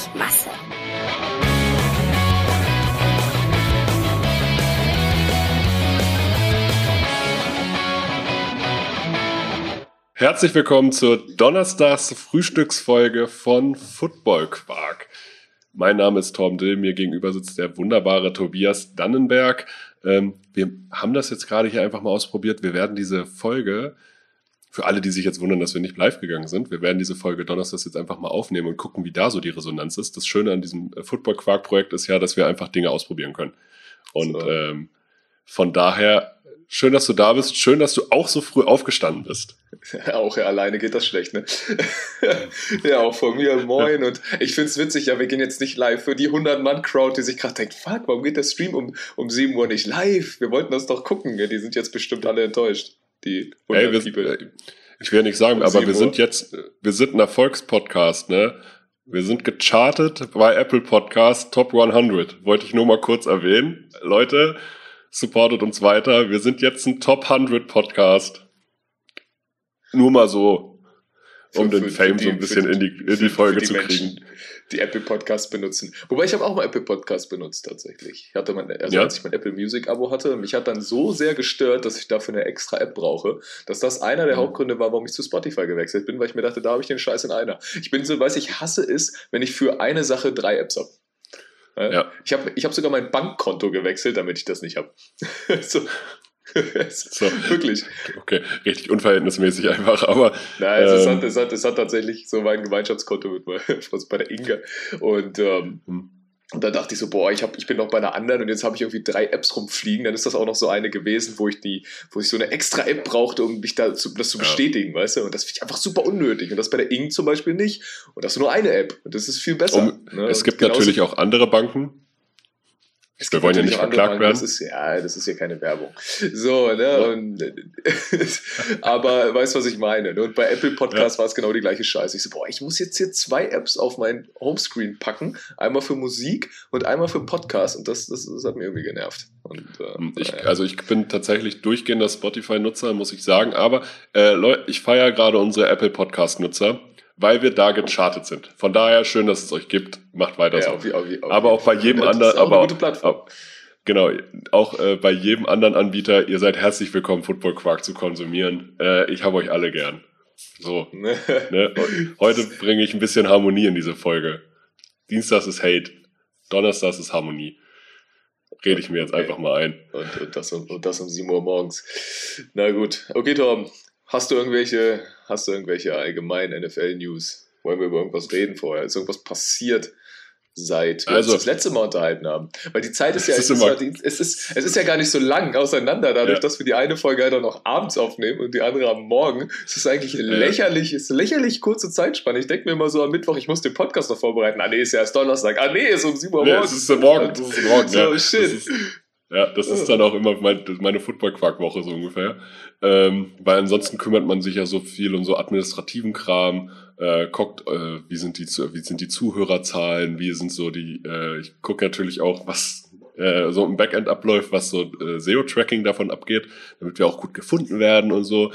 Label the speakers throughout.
Speaker 1: Masse.
Speaker 2: Herzlich willkommen zur Donnerstags-Frühstücksfolge von Football Quark. Mein Name ist Torben Dill, mir gegenüber sitzt der wunderbare Tobias Dannenberg. Wir haben das jetzt gerade hier einfach mal ausprobiert. Wir werden diese Folge, für alle, die sich jetzt wundern, dass wir nicht live gegangen sind, wir werden diese Folge Donnerstags jetzt einfach mal aufnehmen und gucken, wie da so die Resonanz ist. Das Schöne an diesem Football Quark Projekt ist ja, dass wir einfach Dinge ausprobieren können. Und von daher, schön, dass du da bist. Schön, dass du auch so früh aufgestanden bist.
Speaker 3: Auch ja, alleine geht das schlecht, ne? Ja, auch von mir, moin. Und ich find's witzig, ja, wir gehen jetzt nicht live für die 100-Mann-Crowd, die sich gerade denkt, fuck, warum geht der Stream um 7 Uhr nicht live? Wir wollten das doch gucken. Ja, die sind jetzt bestimmt alle enttäuscht, die 100 People.
Speaker 2: Ich will ja nicht sagen, aber wir sind ein Erfolgspodcast, ne? Wir sind gechartet bei Apple Podcast Top 100. Wollte ich nur mal kurz erwähnen. Leute, supportet uns weiter. Wir sind jetzt ein Top 100 Podcast. Nur mal so, um den Fame so ein bisschen in die Folge zu kriegen. Menschen,
Speaker 3: die Apple Podcasts benutzen. Wobei ich habe auch mal Apple Podcasts benutzt tatsächlich. Ich hatte als ich mein Apple Music Abo hatte, mich hat dann so sehr gestört, dass ich dafür eine extra App brauche, dass das einer der Hauptgründe war, warum ich zu Spotify gewechselt bin, weil ich mir dachte, da habe ich den Scheiß in einer. Ich hasse es, wenn ich für eine Sache 3 Apps habe. Ja. Ich hab sogar mein Bankkonto gewechselt, damit ich das nicht habe. So, wirklich.
Speaker 2: Okay, richtig unverhältnismäßig einfach, aber...
Speaker 3: Nein, es hat tatsächlich so mein Gemeinschaftskonto bei der Inga. Und da dachte ich so, ich bin noch bei einer anderen und jetzt habe ich irgendwie 3 Apps rumfliegen. Dann ist das auch noch so eine gewesen, wo ich so eine extra App brauchte, um mich das zu bestätigen, weißt du? Und das finde ich einfach super unnötig. Und das bei der Ing zum Beispiel nicht. Und das ist nur eine App. Und das ist viel besser.
Speaker 2: Es gibt natürlich auch andere Banken. Wir wollen ja nicht verklagt werden.
Speaker 3: Das ist ja keine Werbung. So, ne? Ja. Aber weißt du, was ich meine? Und bei Apple Podcasts war es genau die gleiche Scheiße. Ich so, ich muss jetzt hier 2 Apps auf mein Homescreen packen. Einmal für Musik und einmal für Podcast. Und das hat mir irgendwie genervt. Und,
Speaker 2: ich bin tatsächlich durchgehender Spotify-Nutzer, muss ich sagen. Aber Leute, ich feiere gerade unsere Apple Podcast-Nutzer, weil wir da gechartet sind. Von daher schön, dass es euch gibt. Macht weiter so. Aber auch bei jedem anderen.
Speaker 3: Das ist auch eine gute Plattform.
Speaker 2: Genau, auch bei jedem anderen Anbieter. Ihr seid herzlich willkommen, Football Quark zu konsumieren. Ich habe euch alle gern. So. Ne? Heute bringe ich ein bisschen Harmonie in diese Folge. Dienstags ist Hate, Donnerstags ist Harmonie. Rede ich mir jetzt einfach mal ein.
Speaker 3: Und das um 7 Uhr morgens. Na gut. Okay, Torben. Hast du irgendwelche allgemeinen NFL-News? Wollen wir über irgendwas reden vorher? Ist irgendwas passiert, seit wir uns das letzte Mal unterhalten haben? Weil die Zeit ist ja, es ist ja gar nicht so lang auseinander, dadurch, dass wir die eine Folge halt auch noch abends aufnehmen und die andere am Morgen. Es ist eigentlich eine lächerlich kurze Zeitspanne. Ich denke mir immer so am Mittwoch, ich muss den Podcast noch vorbereiten. ist ja erst Donnerstag. Ist um 7 Uhr morgens.
Speaker 2: Es ist morgen. So, shit. Das ist dann auch immer meine Football-Quark-Woche so ungefähr. Weil ansonsten kümmert man sich ja so viel um so administrativen Kram, guckt, wie sind die Zuhörerzahlen, wie sind so ich gucke natürlich auch, was so im Backend abläuft, was so SEO-Tracking davon abgeht, damit wir auch gut gefunden werden und so.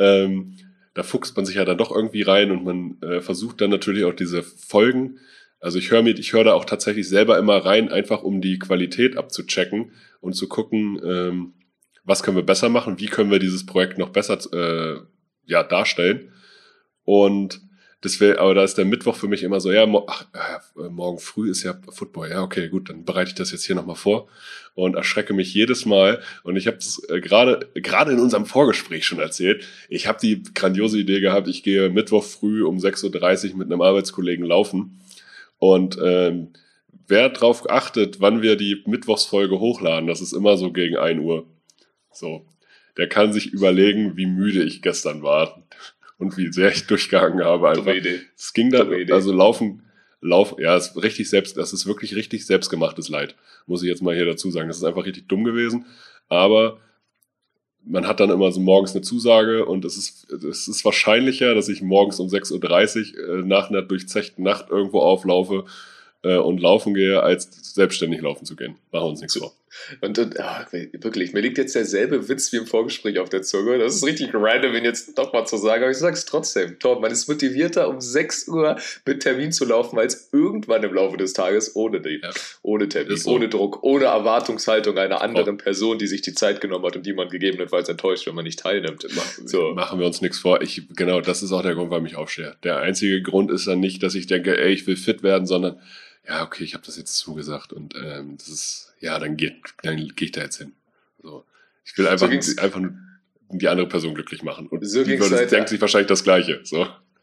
Speaker 2: Da fuchst man sich ja dann doch irgendwie rein und man versucht dann natürlich auch diese Folgen. Also ich höre da auch tatsächlich selber immer rein, einfach um die Qualität abzuchecken und zu gucken, was können wir besser machen, wie können wir dieses Projekt noch besser darstellen. Und aber da ist der Mittwoch für mich immer so, morgen früh ist ja Football, ja okay, gut, dann bereite ich das jetzt hier nochmal vor und erschrecke mich jedes Mal. Und ich habe es gerade in unserem Vorgespräch schon erzählt, ich habe die grandiose Idee gehabt, ich gehe Mittwoch früh um 6.30 Uhr mit einem Arbeitskollegen laufen. Und wer drauf achtet, wann wir die Mittwochsfolge hochladen, das ist immer so gegen 1 Uhr. So, der kann sich überlegen, wie müde ich gestern war und wie sehr ich durchgehangen habe. Einfach. Es ging dann, also Laufen, das ist wirklich richtig selbstgemachtes Leid, muss ich jetzt mal hier dazu sagen. Das ist einfach richtig dumm gewesen, aber man hat dann immer so morgens eine Zusage und es ist wahrscheinlicher, dass ich morgens um 6.30 Uhr nach einer durchzechten Nacht irgendwo auflaufe und laufen gehe, als selbstständig laufen zu gehen. Machen wir uns nichts vor.
Speaker 3: Und wirklich, mir liegt jetzt derselbe Witz wie im Vorgespräch auf der Zunge. Das ist richtig random, ihn jetzt doch mal zu sagen, aber ich sag's trotzdem. Torben, man ist motivierter, um 6 Uhr mit Termin zu laufen, als irgendwann im Laufe des Tages ohne Termin, so. Ohne Druck, ohne Erwartungshaltung einer anderen Person, die sich die Zeit genommen hat und die man gegebenenfalls enttäuscht, wenn man nicht teilnimmt.
Speaker 2: Machen wir uns nichts vor. Genau, das ist auch der Grund, warum ich aufstehe. Der einzige Grund ist dann nicht, dass ich denke, ey, ich will fit werden, sondern ja, okay, ich habe das jetzt zugesagt und das ist, ja, dann gehe ich da jetzt hin. So. Ich will einfach nur die andere Person glücklich machen. Und so die denkt sich wahrscheinlich das Gleiche. So.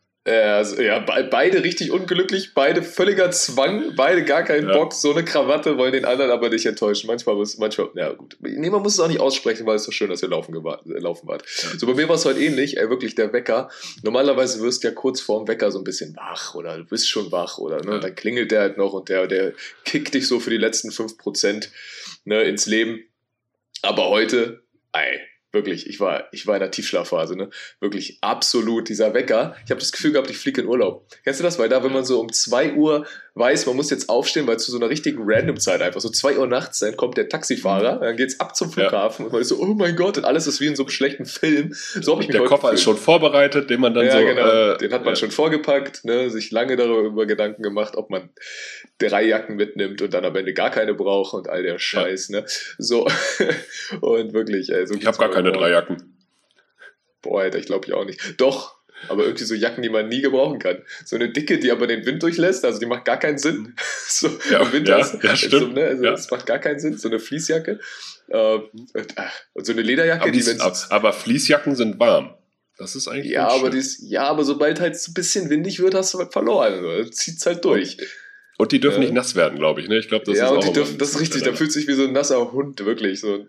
Speaker 3: Beide richtig unglücklich, beide völliger Zwang, beide gar keinen Bock, so eine Krawatte, wollen den anderen aber nicht enttäuschen. Manchmal, ja gut. Nee, man muss es auch nicht aussprechen, weil es so schön, dass ihr laufen wart. Ja. So, bei mir war es heute ähnlich, wirklich der Wecker. Normalerweise wirst du ja kurz vorm Wecker so ein bisschen wach oder du bist schon wach oder ne, dann klingelt der halt noch und der kickt dich so für die letzten 5% ins Leben. Aber heute, wirklich, ich war in der Tiefschlafphase, ne? Wirklich absolut dieser Wecker. Ich habe das Gefühl gehabt, ich fliege in Urlaub. Kennst du das? Weil da, wenn man so um 2 Uhr weiß, man muss jetzt aufstehen, weil zu so einer richtigen Random-Zeit einfach so 2 Uhr nachts, dann kommt der Taxifahrer, dann geht's ab zum Flughafen und man ist so, oh mein Gott, und alles ist wie in so einem schlechten Film. So habe ich mich
Speaker 2: Der Koffer ist schon vorbereitet, den man dann
Speaker 3: genau. Den hat man schon vorgepackt, ne? Sich lange darüber Gedanken gemacht, ob man 3 Jacken mitnimmt und dann am Ende gar keine braucht und all der Scheiß, ne? So, und wirklich, so
Speaker 2: ich habe gar keine 3 Jacken.
Speaker 3: Boah, Alter, ich glaube ich auch nicht. Doch, aber irgendwie so Jacken, die man nie gebrauchen kann. So eine dicke, die aber den Wind durchlässt, also die macht gar keinen Sinn. So, im Winter
Speaker 2: stimmt.
Speaker 3: So, ne? Also das macht gar keinen Sinn, so eine Fließjacke. Und so eine Lederjacke,
Speaker 2: aber Fließjacken sind warm. Das ist eigentlich
Speaker 3: aber sobald halt so ein bisschen windig wird, hast du halt verloren. Also, zieht's halt durch.
Speaker 2: Und die dürfen nicht nass werden, glaube ich. Ne? Ich glaube, das ist auch.
Speaker 3: Das ist richtig. Da fühlt sich wie so ein nasser Hund, wirklich. Ne?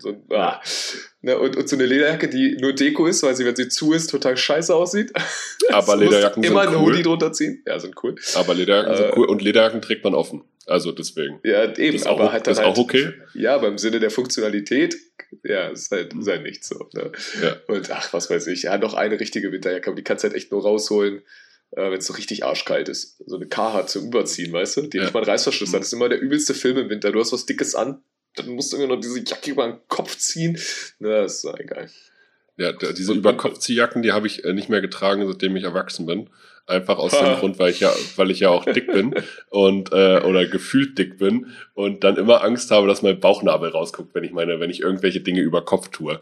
Speaker 3: Und so eine Lederjacke, die nur Deko ist, weil sie, wenn sie zu ist, total scheiße aussieht.
Speaker 2: Aber Lederjacken sind cool.
Speaker 3: Immer eine Hoodie drunter ziehen. Ja, sind cool.
Speaker 2: Aber Lederjacken sind cool. Und Lederjacken trägt man offen. Also deswegen.
Speaker 3: Ja, eben.
Speaker 2: Das aber
Speaker 3: halt
Speaker 2: dann ist auch okay.
Speaker 3: Ja, aber im Sinne der Funktionalität, ist halt nicht so. Ne? Ja. Und was weiß ich. Ja, noch eine richtige Winterjacke, aber die kannst du halt echt nur rausholen, wenn es so richtig arschkalt ist. So eine Carhartt zum Überziehen, weißt du? Die nicht mal einen Reißverschluss hat. Das ist immer der übelste Film im Winter. Du hast was Dickes an, dann musst du immer noch diese Jacke über den Kopf ziehen. Na, das ist egal.
Speaker 2: Ja, diese Überkopfziehjacken, die habe ich nicht mehr getragen, seitdem ich erwachsen bin. Einfach aus dem Grund, weil ich ja auch dick bin und oder gefühlt dick bin und dann immer Angst habe, dass mein Bauchnabel rausguckt, wenn ich irgendwelche Dinge über Kopf tue.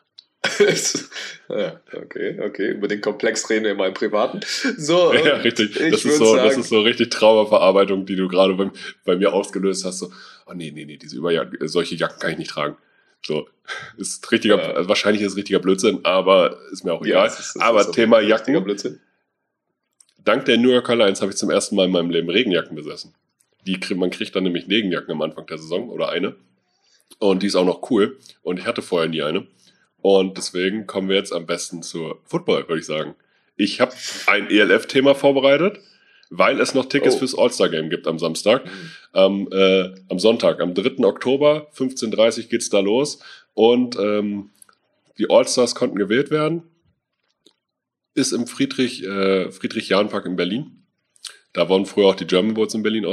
Speaker 3: Ja, okay. Über den Komplex reden wir mal im Privaten. So,
Speaker 2: ja, richtig. Das ist so richtig Traumaverarbeitung, die du gerade bei mir ausgelöst hast. So, oh nee, solche Jacken kann ich nicht tragen. So, ist richtiger, wahrscheinlich ist es richtiger Blödsinn, aber ist mir auch egal. Aber Thema Jacken.
Speaker 3: Blödsinn.
Speaker 2: Dank der New Yorker Lions habe ich zum ersten Mal in meinem Leben Regenjacken besessen. Man kriegt dann nämlich Regenjacken am Anfang der Saison oder eine. Und die ist auch noch cool. Und ich hatte vorher nie eine. Und deswegen kommen wir jetzt am besten zur Football, würde ich sagen. Ich habe ein ELF-Thema vorbereitet, weil es noch Tickets fürs All-Star-Game gibt am Samstag. Am Sonntag, am 3. Oktober, 15:30 Uhr geht's da los. Und die All-Stars konnten gewählt werden. Ist im Friedrich-Jahn-Park in Berlin. Da wurden früher auch die German Bowls in Berlin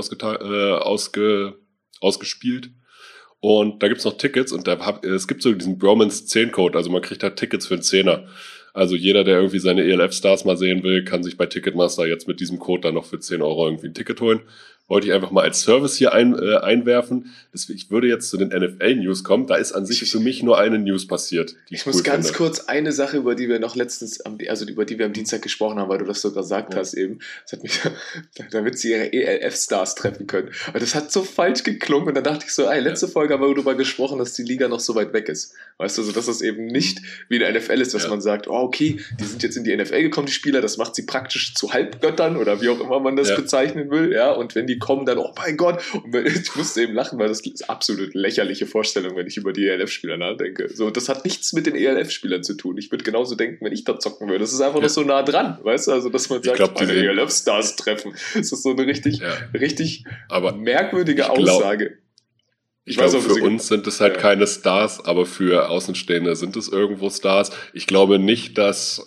Speaker 2: ausgespielt. Und da gibt's noch Tickets und es gibt so diesen Bromance 10-Code, also man kriegt halt Tickets für einen 10er. Also jeder, der irgendwie seine ELF-Stars mal sehen will, kann sich bei Ticketmaster jetzt mit diesem Code dann noch für 10 € irgendwie ein Ticket holen. Wollte ich einfach mal als Service hier einwerfen. Ich würde jetzt zu den NFL-News kommen. Da ist an sich für mich nur eine News passiert.
Speaker 3: Ich muss ganz kurz eine Sache, über die wir noch letztens, über die wir am Dienstag gesprochen haben, weil du das so gesagt hast eben. Das hat mich, damit sie ihre ELF-Stars treffen können. Aber das hat so falsch geklungen und dann dachte ich so, letzte Folge haben wir darüber gesprochen, dass die Liga noch so weit weg ist. Weißt du, so dass das eben nicht wie der NFL ist, dass man sagt, okay, die sind jetzt in die NFL gekommen, die Spieler, das macht sie praktisch zu Halbgöttern oder wie auch immer man das bezeichnen will, ja, und wenn die kommen, dann, oh mein Gott, und ich musste eben lachen, weil das ist eine absolut lächerliche Vorstellung, wenn ich über die ELF-Spieler nachdenke. So, das hat nichts mit den ELF-Spielern zu tun. Ich würde genauso denken, wenn ich da zocken würde. Das ist einfach noch so nah dran, weißt du, also, dass man sagt, meine ELF-Stars treffen. Das ist so eine richtig merkwürdige Aussage.
Speaker 2: Ich glaube, für uns sind es halt keine Stars, aber für Außenstehende sind es irgendwo Stars. Ich glaube nicht, dass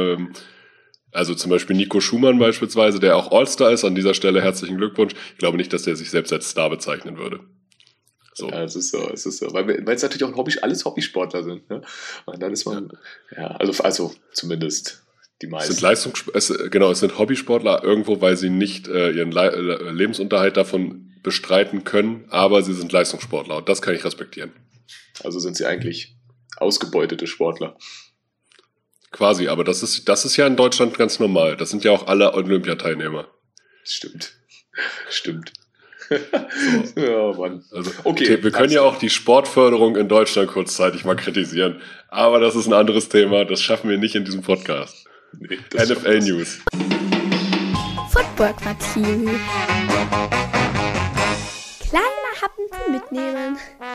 Speaker 2: also zum Beispiel Nico Schumann beispielsweise, der auch All-Star ist, an dieser Stelle herzlichen Glückwunsch. Ich glaube nicht, dass der sich selbst als Star bezeichnen würde. So.
Speaker 3: Ja, es ist so. Weil es natürlich auch alles Hobbysportler sind. Ne? Und dann ist man, also zumindest die meisten.
Speaker 2: Es sind Hobbysportler irgendwo, weil sie nicht ihren Lebensunterhalt davon bestreiten können, aber sie sind Leistungssportler und das kann ich respektieren.
Speaker 3: Also sind sie eigentlich ausgebeutete Sportler.
Speaker 2: Quasi, aber das ist ja in Deutschland ganz normal. Das sind ja auch alle Olympiateilnehmer.
Speaker 3: Stimmt. So. Ja, Mann.
Speaker 2: Also, okay, wir können ja auch die Sportförderung in Deutschland kurzzeitig mal kritisieren, aber das ist ein anderes Thema, das schaffen wir nicht in diesem Podcast.
Speaker 3: Nee,
Speaker 2: NFL News.
Speaker 1: Football Quartier. Kleine Happen zum Mitnehmen.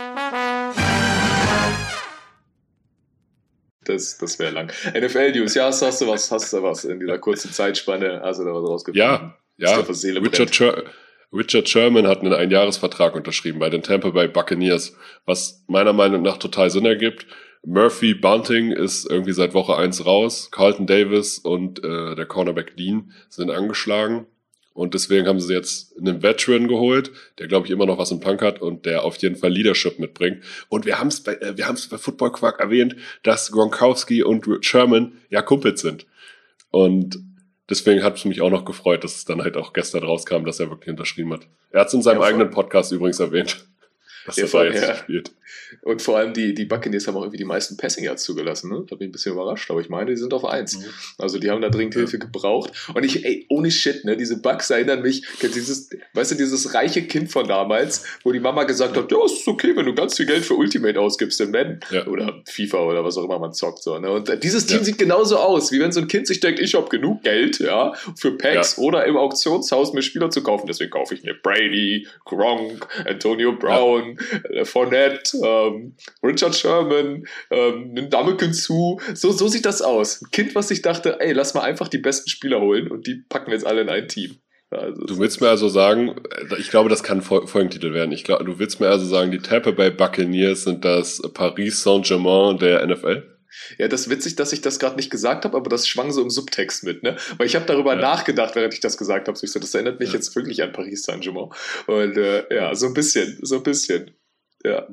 Speaker 3: Das wäre lang. NFL News, ja, hast du was in dieser kurzen Zeitspanne? Hast du da was rausgefunden?
Speaker 2: Ja. Richard Sherman hat einen Einjahresvertrag unterschrieben bei den Tampa Bay Buccaneers, was meiner Meinung nach total Sinn ergibt. Murphy Bunting ist irgendwie seit Woche 1 raus. Carlton Davis und der Cornerback Dean sind angeschlagen. Und deswegen haben sie jetzt einen Veteran geholt, der, glaube ich, immer noch was im Tank hat und der auf jeden Fall Leadership mitbringt. Und wir haben es bei Football Quark erwähnt, dass Gronkowski und Sherman ja Kumpels sind. Und deswegen hat es mich auch noch gefreut, dass es dann halt auch gestern rauskam, dass er wirklich unterschrieben hat. Er hat es in seinem eigenen Podcast übrigens erwähnt, dass er jetzt spielt.
Speaker 3: Und vor allem die Buccaneers haben auch irgendwie die meisten Passing Yards zugelassen. Ne? Da bin ich ein bisschen überrascht, aber ich meine, die sind auf 1. Also die haben da dringend Hilfe gebraucht. Und ohne Shit, ne, diese Bucks erinnern mich, dieses reiche Kind von damals, wo die Mama gesagt hat, ja, es ist okay, wenn du ganz viel Geld für Ultimate ausgibst im Madden oder FIFA oder was auch immer man zockt. So, ne? Und dieses Team sieht genauso aus, wie wenn so ein Kind sich denkt, ich habe genug Geld für Packs oder im Auktionshaus mir Spieler zu kaufen. Deswegen kaufe ich mir Brady, Gronk, Antonio Brown, Fournette, Richard Sherman, Ndamukong Suh, so sieht das aus. Ein Kind, was sich dachte, lass mal einfach die besten Spieler holen und die packen wir jetzt alle in ein Team. Also,
Speaker 2: du willst mir also sagen, ich glaube, das kann Folgentitel werden. Du willst mir also sagen, die Tampa Bay Buccaneers sind das Paris Saint-Germain der NFL?
Speaker 3: Ja, das ist witzig, dass ich das gerade nicht gesagt habe, aber das schwang so im Subtext mit, ne? Weil ich habe darüber nachgedacht, während ich das gesagt habe. So, das erinnert mich jetzt wirklich an Paris Saint-Germain. Und so ein bisschen. Ja,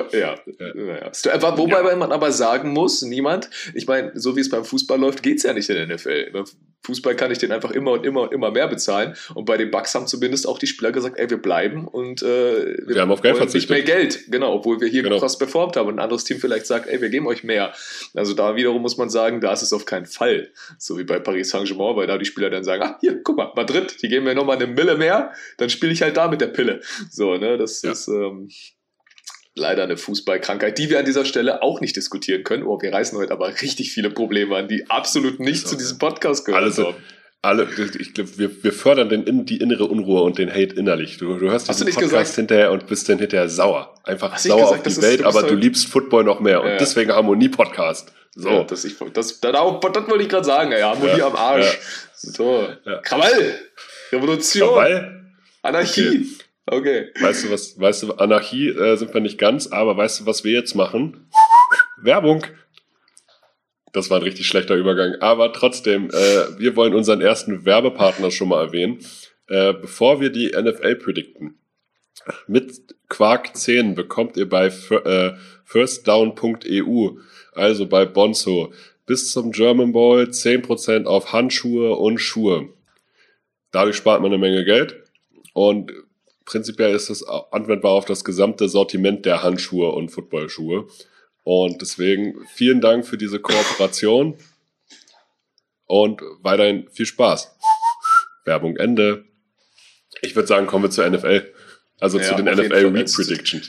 Speaker 3: wobei man aber sagen muss, ich meine, so wie es beim Fußball läuft, geht es ja nicht in der NFL. Beim Fußball kann ich den einfach immer und immer mehr bezahlen und bei den Bucks haben zumindest auch die Spieler gesagt, wir bleiben und wir
Speaker 2: haben auf Geld verzichtet.
Speaker 3: Nicht mehr Geld, genau, obwohl wir hier krass performt haben und ein anderes Team vielleicht sagt, wir geben euch mehr. Also da wiederum muss man sagen, da ist es auf keinen Fall so wie bei Paris Saint-Germain, weil da die Spieler dann sagen, hier, guck mal, Madrid, die geben mir nochmal eine Mille mehr, dann spiele ich halt da mit der Pille. So, ne, das ist leider eine Fußballkrankheit, die wir an dieser Stelle auch nicht diskutieren können. Wir reißen heute aber richtig viele Probleme an, die absolut nicht zu diesem Podcast gehören.
Speaker 2: Ich glaube, wir fördern die innere Unruhe und den Hate innerlich. Du hörst diesen Podcast hinterher und bist dann hinterher sauer. Einfach sauer auf die Welt, aber du liebst Football noch mehr. Und deswegen Harmonie-Podcast. So.
Speaker 3: Ja, das wollte ich gerade sagen, Harmonie am Arsch. Ja. So. Ja. Krawall! Revolution!
Speaker 2: Krawall?
Speaker 3: Anarchie! Okay.
Speaker 2: Weißt du, Anarchie sind wir nicht ganz, aber weißt du, was wir jetzt machen? Werbung. Das war ein richtig schlechter Übergang, aber trotzdem, wir wollen unseren ersten Werbepartner schon mal erwähnen, bevor wir die NFL predikten. Mit Quark 10 bekommt ihr bei firstdown.eu, also bei Bonzo, bis zum German Bowl 10% auf Handschuhe und Schuhe. Dadurch spart man eine Menge Geld und prinzipiell ist es anwendbar auf das gesamte Sortiment der Handschuhe und Footballschuhe. Und deswegen vielen Dank für diese Kooperation und weiterhin viel Spaß. Werbung Ende. Ich würde sagen, kommen wir zur NFL. Also zu den NFL Week Predictions.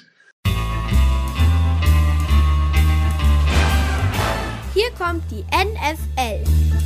Speaker 1: Hier kommt die NFL.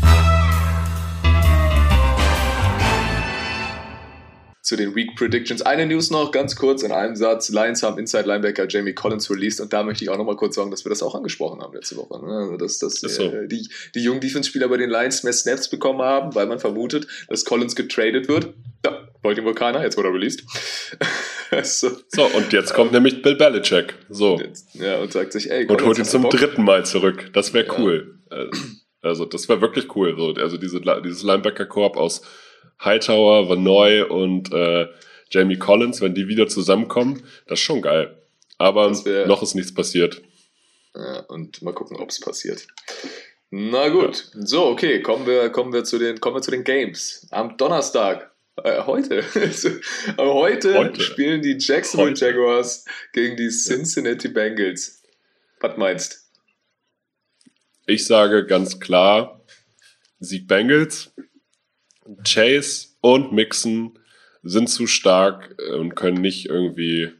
Speaker 3: Zu den Week Predictions. Eine News noch, ganz kurz in einem Satz. Lions haben Inside Linebacker Jamie Collins released und da möchte ich auch nochmal kurz sagen, dass wir das auch angesprochen haben letzte Woche. Also die jungen Defense-Spieler bei den Lions mehr Snaps bekommen haben, weil man vermutet, dass Collins getradet wird. Ja, wollte ihn wohl keiner, jetzt wurde er released.
Speaker 2: So, und jetzt kommt nämlich Bill Belichick. So.
Speaker 3: Und sagt sich,
Speaker 2: und holt ihn zum dritten Mal zurück. Das wäre cool. Also das wäre wirklich cool. So, also dieses Linebacker-Korb aus Hightower, Van Noy und Jamie Collins, wenn die wieder zusammenkommen, das ist schon geil. Aber noch ist nichts passiert.
Speaker 3: Ja, und mal gucken, ob es passiert. Na gut, so, okay, kommen wir zu den Games. Am Donnerstag, heute spielen die Jacksonville Jaguars gegen die Cincinnati Bengals. Was meinst du?
Speaker 2: Ich sage ganz klar, Sieg Bengals. Chase und Mixon sind zu stark und können nicht irgendwie,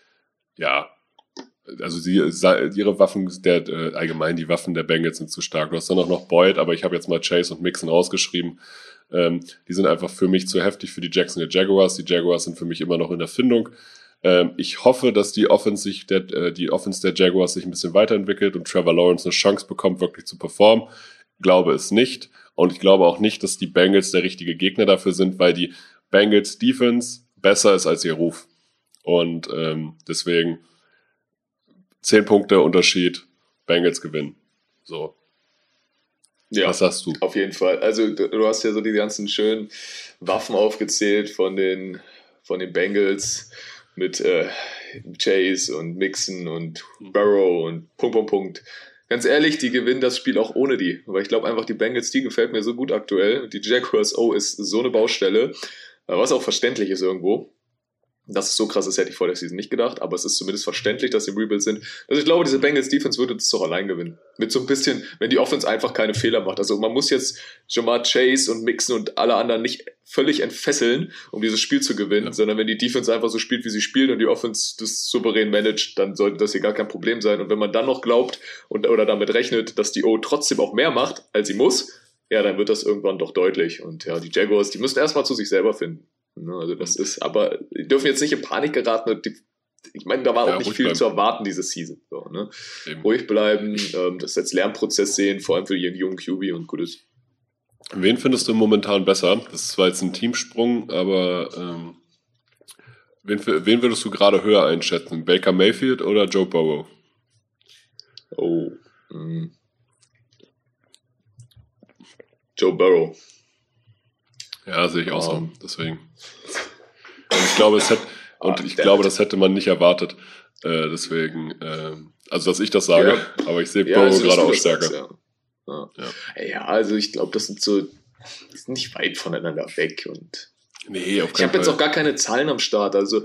Speaker 2: also ihre Waffen, allgemein die Waffen der Bengals sind zu stark. Du hast dann auch noch Boyd, aber ich habe jetzt mal Chase und Mixon rausgeschrieben. Die sind einfach für mich zu heftig für die Jacksonville Jaguars. Die Jaguars sind für mich immer noch in der Findung. Ich hoffe, dass die Offense der Jaguars sich ein bisschen weiterentwickelt und Trevor Lawrence eine Chance bekommt, wirklich zu performen. Glaube es nicht. Und ich glaube auch nicht, dass die Bengals der richtige Gegner dafür sind, weil die Bengals Defense besser ist als ihr Ruf. Und deswegen 10 Punkte Unterschied, Bengals gewinnen. So.
Speaker 3: Ja,
Speaker 2: was sagst du?
Speaker 3: Auf jeden Fall. Also du hast ja so die ganzen schönen Waffen aufgezählt von den Bengals mit Chase und Mixon und Burrow und Punkt. Ganz ehrlich, die gewinnen das Spiel auch ohne die. Aber ich glaube einfach, die Bengals, die gefällt mir so gut aktuell. Die Jaguars, ist so eine Baustelle. Was auch verständlich ist irgendwo. Dass es so krass ist, hätte ich vor der Season nicht gedacht, aber es ist zumindest verständlich, dass sie im Rebuild sind. Also ich glaube, diese Bengals-Defense würde das doch allein gewinnen. Mit so ein bisschen, wenn die Offense einfach keine Fehler macht. Also man muss jetzt Jamar Chase und Mixon und alle anderen nicht völlig entfesseln, um dieses Spiel zu gewinnen, sondern wenn die Defense einfach so spielt, wie sie spielt und die Offense das souverän managt, dann sollte das hier gar kein Problem sein. Und wenn man dann noch glaubt oder damit rechnet, dass die O trotzdem auch mehr macht, als sie muss, ja, dann wird das irgendwann doch deutlich. Und ja, die Jaguars, die müssen erstmal zu sich selber finden. Also das ist, aber die dürfen jetzt nicht in Panik geraten. Ich meine, da war auch nicht viel zu erwarten diese Season. So, ne? Ruhig bleiben, das als Lernprozess sehen, vor allem für den jungen QB und gut ist.
Speaker 2: Wen findest du momentan besser? Das ist zwar jetzt ein Teamsprung, aber wen würdest du gerade höher einschätzen? Baker Mayfield oder Joe Burrow?
Speaker 3: Joe Burrow.
Speaker 2: Ja, sehe ich auch so. Deswegen. Und ich glaube, das hätte man nicht erwartet. Deswegen, also dass ich das sage, aber ich sehe Burrow gerade auch stärker.
Speaker 3: Ja, also ich glaube, die sind nicht weit voneinander weg. Und
Speaker 2: nee, auf keinen Fall.
Speaker 3: Ich habe jetzt auch gar keine Zahlen am Start, also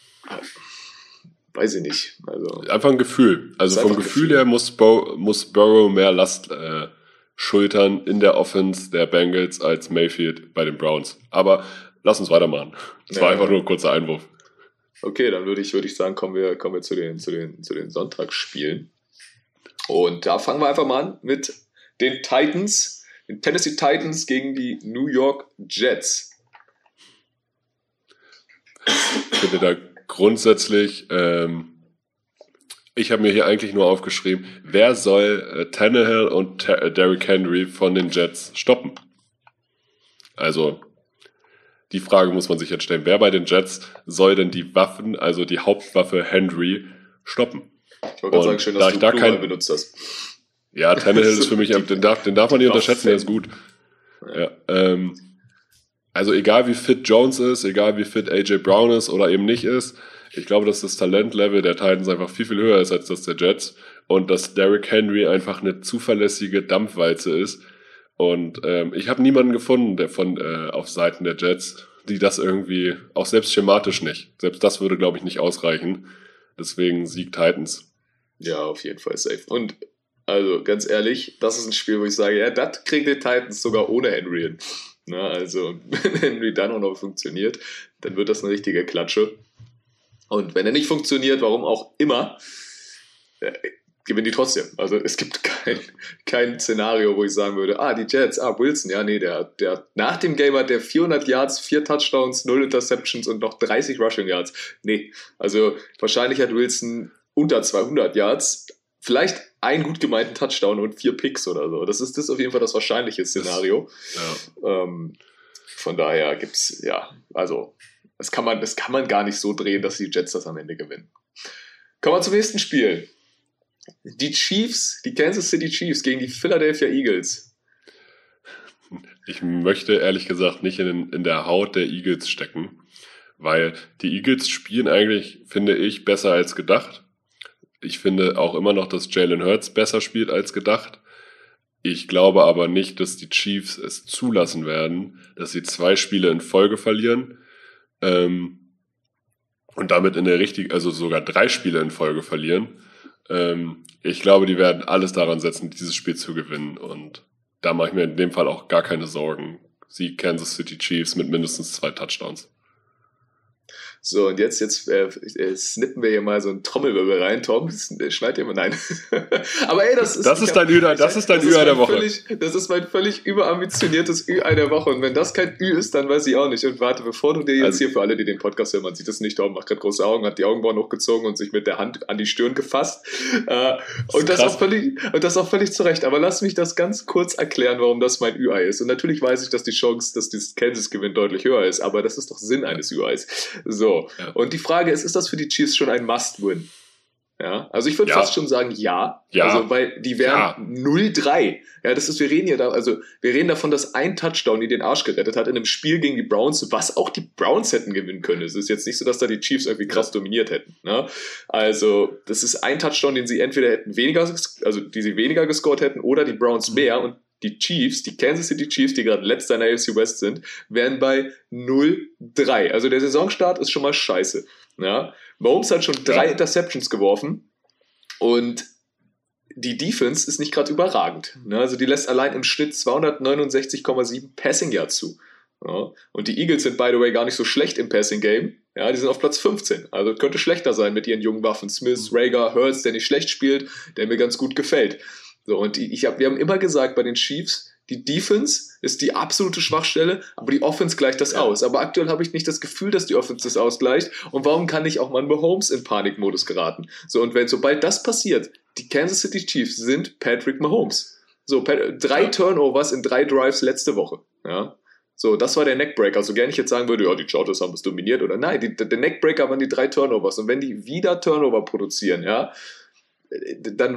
Speaker 3: weiß ich nicht. Also,
Speaker 2: einfach ein Gefühl. Also vom Gefühl her muss Burrow mehr Last schultern in der Offense der Bengals als Mayfield bei den Browns. Aber lass uns weitermachen. Das war einfach nur ein kurzer Einwurf.
Speaker 3: Okay, dann würde ich sagen, kommen wir zu den Sonntagsspielen. Und da fangen wir einfach mal an mit den Tennessee Titans gegen die New York Jets.
Speaker 2: Ich finde da grundsätzlich, ich habe mir hier eigentlich nur aufgeschrieben, wer soll Tannehill und Derrick Henry von den Jets stoppen? Also, die Frage muss man sich jetzt stellen, wer bei den Jets soll denn die Waffen, also die Hauptwaffe Henry, stoppen?
Speaker 3: Ich wollte gerade sagen, schön, dass du Plural benutzt hast.
Speaker 2: Ja, Tannehill ist für mich, den darf man nicht unterschätzen, der ist gut. Ja, also egal wie fit Jones ist, egal wie fit AJ Brown ist oder eben nicht ist, ich glaube, dass das Talentlevel der Titans einfach viel, viel höher ist als das der Jets und dass Derrick Henry einfach eine zuverlässige Dampfwalze ist. Und ich habe niemanden gefunden, der auf Seiten der Jets, die das irgendwie, auch selbst schematisch nicht. Selbst das würde, glaube ich, nicht ausreichen. Deswegen Sieg Titans.
Speaker 3: Ja, auf jeden Fall safe. Und also ganz ehrlich, das ist ein Spiel, wo ich sage, ja, das kriegen die Titans sogar ohne Henry hin. Na, also wenn Henry dann auch noch funktioniert, dann wird das eine richtige Klatsche. Und wenn er nicht funktioniert, warum auch immer, gewinnen die trotzdem. Also es gibt kein Szenario, wo ich sagen würde, die Jets, Wilson, ja, nee, der nach dem Game hat der 400 Yards, 4 Touchdowns, 0 Interceptions und noch 30 Rushing Yards. Nee, also wahrscheinlich hat Wilson unter 200 Yards, vielleicht einen gut gemeinten Touchdown und 4 Picks oder so. Das ist auf jeden Fall das wahrscheinliche Szenario. Von daher gibt's, also das kann man gar nicht so drehen, dass die Jets das am Ende gewinnen. Kommen wir zum nächsten Spiel. Die Kansas City Chiefs gegen die Philadelphia Eagles.
Speaker 2: Ich möchte ehrlich gesagt nicht in der Haut der Eagles stecken, weil die Eagles spielen eigentlich, finde ich, besser als gedacht. Ich finde auch immer noch, dass Jalen Hurts besser spielt als gedacht. Ich glaube aber nicht, dass die Chiefs es zulassen werden, dass sie 2 Spiele in Folge verlieren und damit also sogar 3 Spiele in Folge verlieren. Ich glaube, die werden alles daran setzen, dieses Spiel zu gewinnen, und da mache ich mir in dem Fall auch gar keine Sorgen. Sieg Kansas City Chiefs mit mindestens 2 Touchdowns.
Speaker 3: So, und jetzt snippen wir hier mal so einen Trommelwirbel rein. Tom, schneid dir mal, nein. Aber ey, das ist dein Ü-Ei der Woche. Das ist mein völlig überambitioniertes Ü-Ei der Woche. Und wenn das kein Ü ist, dann weiß ich auch nicht. Und warte, bevor du dir jetzt hier, für alle, die den Podcast hören, man sieht das nicht, Tom macht gerade große Augen, hat die Augenbrauen hochgezogen und sich mit der Hand an die Stirn gefasst. Und das auch völlig zu Recht. Aber lass mich das ganz kurz erklären, warum das mein Ü-Ei ist. Und natürlich weiß ich, dass die Chance, dass das Kansas-Gewinn deutlich höher ist. Aber das ist doch Sinn eines Ü-Eis. So. Ja. Und die Frage ist das für die Chiefs schon ein Must-Win? Ja, also ich würde fast schon sagen, ja. Also, weil die wären 0-3. Ja, wir reden davon, dass ein Touchdown die den Arsch gerettet hat in einem Spiel gegen die Browns, was auch die Browns hätten gewinnen können. Es ist jetzt nicht so, dass da die Chiefs irgendwie krass dominiert hätten. Ne? Also, das ist ein Touchdown, den sie entweder die sie weniger gescored hätten, oder die Browns mehr, und die Chiefs, die Kansas City Chiefs, die gerade letzter in der AFC West sind, wären bei 0-3. Also der Saisonstart ist schon mal scheiße. Ja? Mahomes hat schon 3 Interceptions geworfen und die Defense ist nicht gerade überragend. Ne? Also die lässt allein im Schnitt 269,7 Passing Yards zu. Ja? Und die Eagles sind, by the way, gar nicht so schlecht im Passing Game. Ja, die sind auf Platz 15. Also könnte schlechter sein mit ihren jungen Waffen. Smith, Rager, Hurts, der nicht schlecht spielt, der mir ganz gut gefällt. So, und wir haben immer gesagt bei den Chiefs, die Defense ist die absolute Schwachstelle, aber die Offense gleicht das aus. Aber aktuell habe ich nicht das Gefühl, dass die Offense das ausgleicht. Und warum kann nicht auch mal Mahomes in Panikmodus geraten? So, und sobald das passiert, die Kansas City Chiefs sind Patrick Mahomes. So, 3 Turnovers in 3 Drives letzte Woche. Ja. So, das war der Neckbreaker. So gerne ich jetzt sagen würde, ja, die Chargers haben es dominiert oder nein, der Neckbreaker waren die 3 Turnovers. Und wenn die wieder Turnover produzieren, ja, dann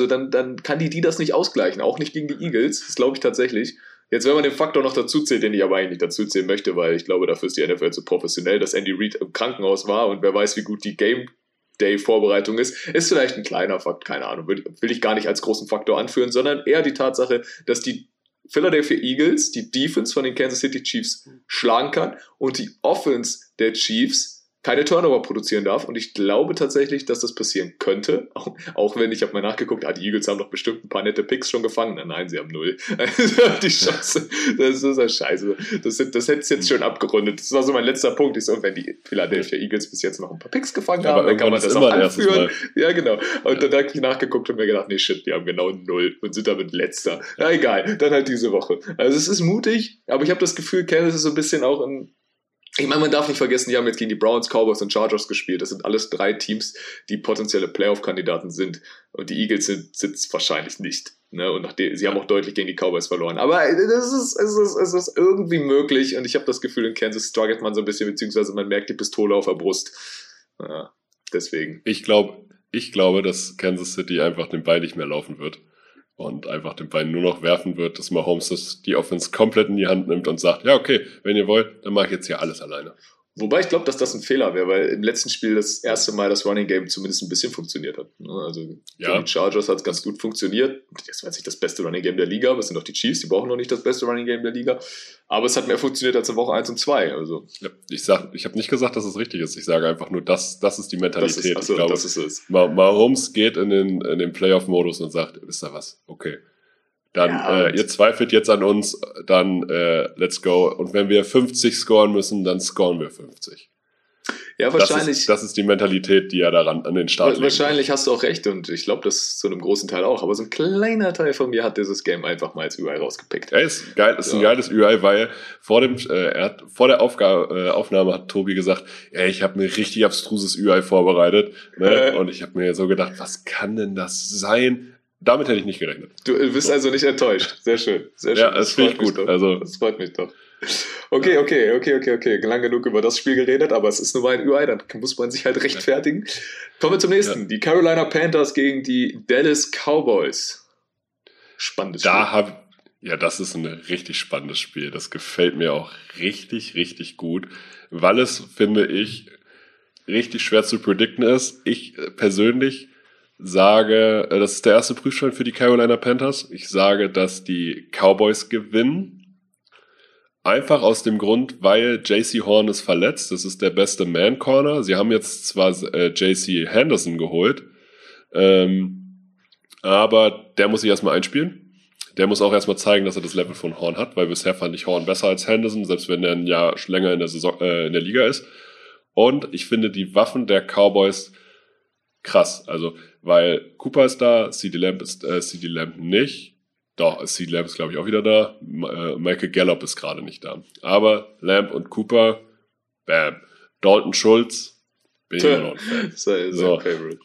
Speaker 3: kann die das nicht ausgleichen, auch nicht gegen die Eagles, das glaube ich tatsächlich. Jetzt, wenn man den Faktor noch dazu zählt, den ich aber eigentlich nicht dazu zählen möchte, weil ich glaube, dafür ist die NFL zu professionell, dass Andy Reid im Krankenhaus war und wer weiß, wie gut die Game Day Vorbereitung ist vielleicht ein kleiner Faktor, keine Ahnung, will ich gar nicht als großen Faktor anführen, sondern eher die Tatsache, dass die Philadelphia Eagles die Defense von den Kansas City Chiefs schlagen kann und die Offense der Chiefs keine Turnover produzieren darf, und ich glaube tatsächlich, dass das passieren könnte, auch wenn ich habe mal nachgeguckt, die Eagles haben doch bestimmt ein paar nette Picks schon gefangen. Nein, sie haben 0. Die Chance, das ist ja scheiße. Das hätte es jetzt schon abgerundet. Das war so mein letzter Punkt. Ich so, wenn die Philadelphia Eagles bis jetzt noch ein paar Picks gefangen haben, dann kann man das auch anführen. Ja, genau. Und dann habe ich nachgeguckt und mir gedacht, nee, shit, die haben genau 0 und sind damit letzter. Na egal, dann halt diese Woche. Also es ist mutig, aber ich habe das Gefühl, Kansas ist so ein bisschen auch ich meine, man darf nicht vergessen, die haben jetzt gegen die Browns, Cowboys und Chargers gespielt. Das sind alles 3 Teams, die potenzielle Playoff-Kandidaten sind. Und die Eagles sind es wahrscheinlich nicht. Ne? Und sie haben auch deutlich gegen die Cowboys verloren. Aber es ist irgendwie möglich. Und ich habe das Gefühl, in Kansas struggelt man so ein bisschen, beziehungsweise man merkt die Pistole auf der Brust. Ja, deswegen.
Speaker 2: Ich glaube, dass Kansas City einfach den Ball nicht mehr laufen wird. Und einfach den Ball nur noch werfen wird, dass Mahomes die Offense komplett in die Hand nimmt und sagt, ja, okay, wenn ihr wollt, dann mache ich jetzt hier alles alleine.
Speaker 3: Wobei ich glaube, dass das ein Fehler wäre, weil im letzten Spiel das erste Mal das Running Game zumindest ein bisschen funktioniert hat. Also für die Chargers hat es ganz gut funktioniert. Das war jetzt nicht das beste Running Game der Liga, aber es sind doch die Chiefs, die brauchen noch nicht das beste Running Game der Liga. Aber es hat mehr funktioniert als in Woche 1 und 2. Also.
Speaker 2: Ja, ich habe nicht gesagt, dass es richtig ist. Ich sage einfach nur, das ist die Mentalität.
Speaker 3: Ich glaube, das ist es.
Speaker 2: Mahomes geht in den Playoff-Modus und sagt, wisst ihr was, okay. Dann, ihr zweifelt jetzt an uns, dann let's go. Und wenn wir 50 scoren müssen, dann scoren wir 50.
Speaker 3: Ja, wahrscheinlich.
Speaker 2: Das ist die Mentalität, die er daran an den Start legt.
Speaker 3: Wahrscheinlich hast du auch recht, und ich glaube, das zu einem großen Teil auch. Aber so ein kleiner Teil von mir hat dieses Game einfach mal als UI rausgepickt.
Speaker 2: Ja, ist geil, ist ein geiles UI, weil vor der Aufnahme hat Tobi gesagt, ich habe mir richtig abstruses UI vorbereitet. Ne? Und ich habe mir so gedacht, was kann denn das sein? Damit hätte ich nicht gerechnet.
Speaker 3: Du bist also nicht enttäuscht. Sehr schön. Sehr schön.
Speaker 2: Ja, das finde ich gut. Also,
Speaker 3: das freut mich doch. Okay. Lang genug über das Spiel geredet, aber es ist nur ein UI, dann muss man sich halt rechtfertigen. Kommen wir zum nächsten. Ja. Die Carolina Panthers gegen die Dallas Cowboys. Spannendes Spiel.
Speaker 2: Das ist ein richtig spannendes Spiel. Das gefällt mir auch richtig, richtig gut, weil es, finde ich, richtig schwer zu predikten ist. Ich persönlich sage, das ist der erste Prüfstand für die Carolina Panthers. Ich sage, dass die Cowboys gewinnen. Einfach aus dem Grund, weil JC Horn ist verletzt. Das ist der beste Man-Corner. Sie haben jetzt zwar JC Henderson geholt, aber der muss sich erstmal einspielen. Der muss auch erstmal zeigen, dass er das Level von Horn hat, weil bisher fand ich Horn besser als Henderson, selbst wenn er ein Jahr länger in der Saison, in der Liga ist. Und ich finde die Waffen der Cowboys krass. Also, weil Cooper ist da, CeeDee Lamb nicht. Doch, CeeDee Lamb ist, glaube ich, auch wieder da. Michael Gallup ist gerade nicht da. Aber Lamb und Cooper, bam. Dalton Schultz, bin ich immer noch ein Fan.
Speaker 3: So, Favorite.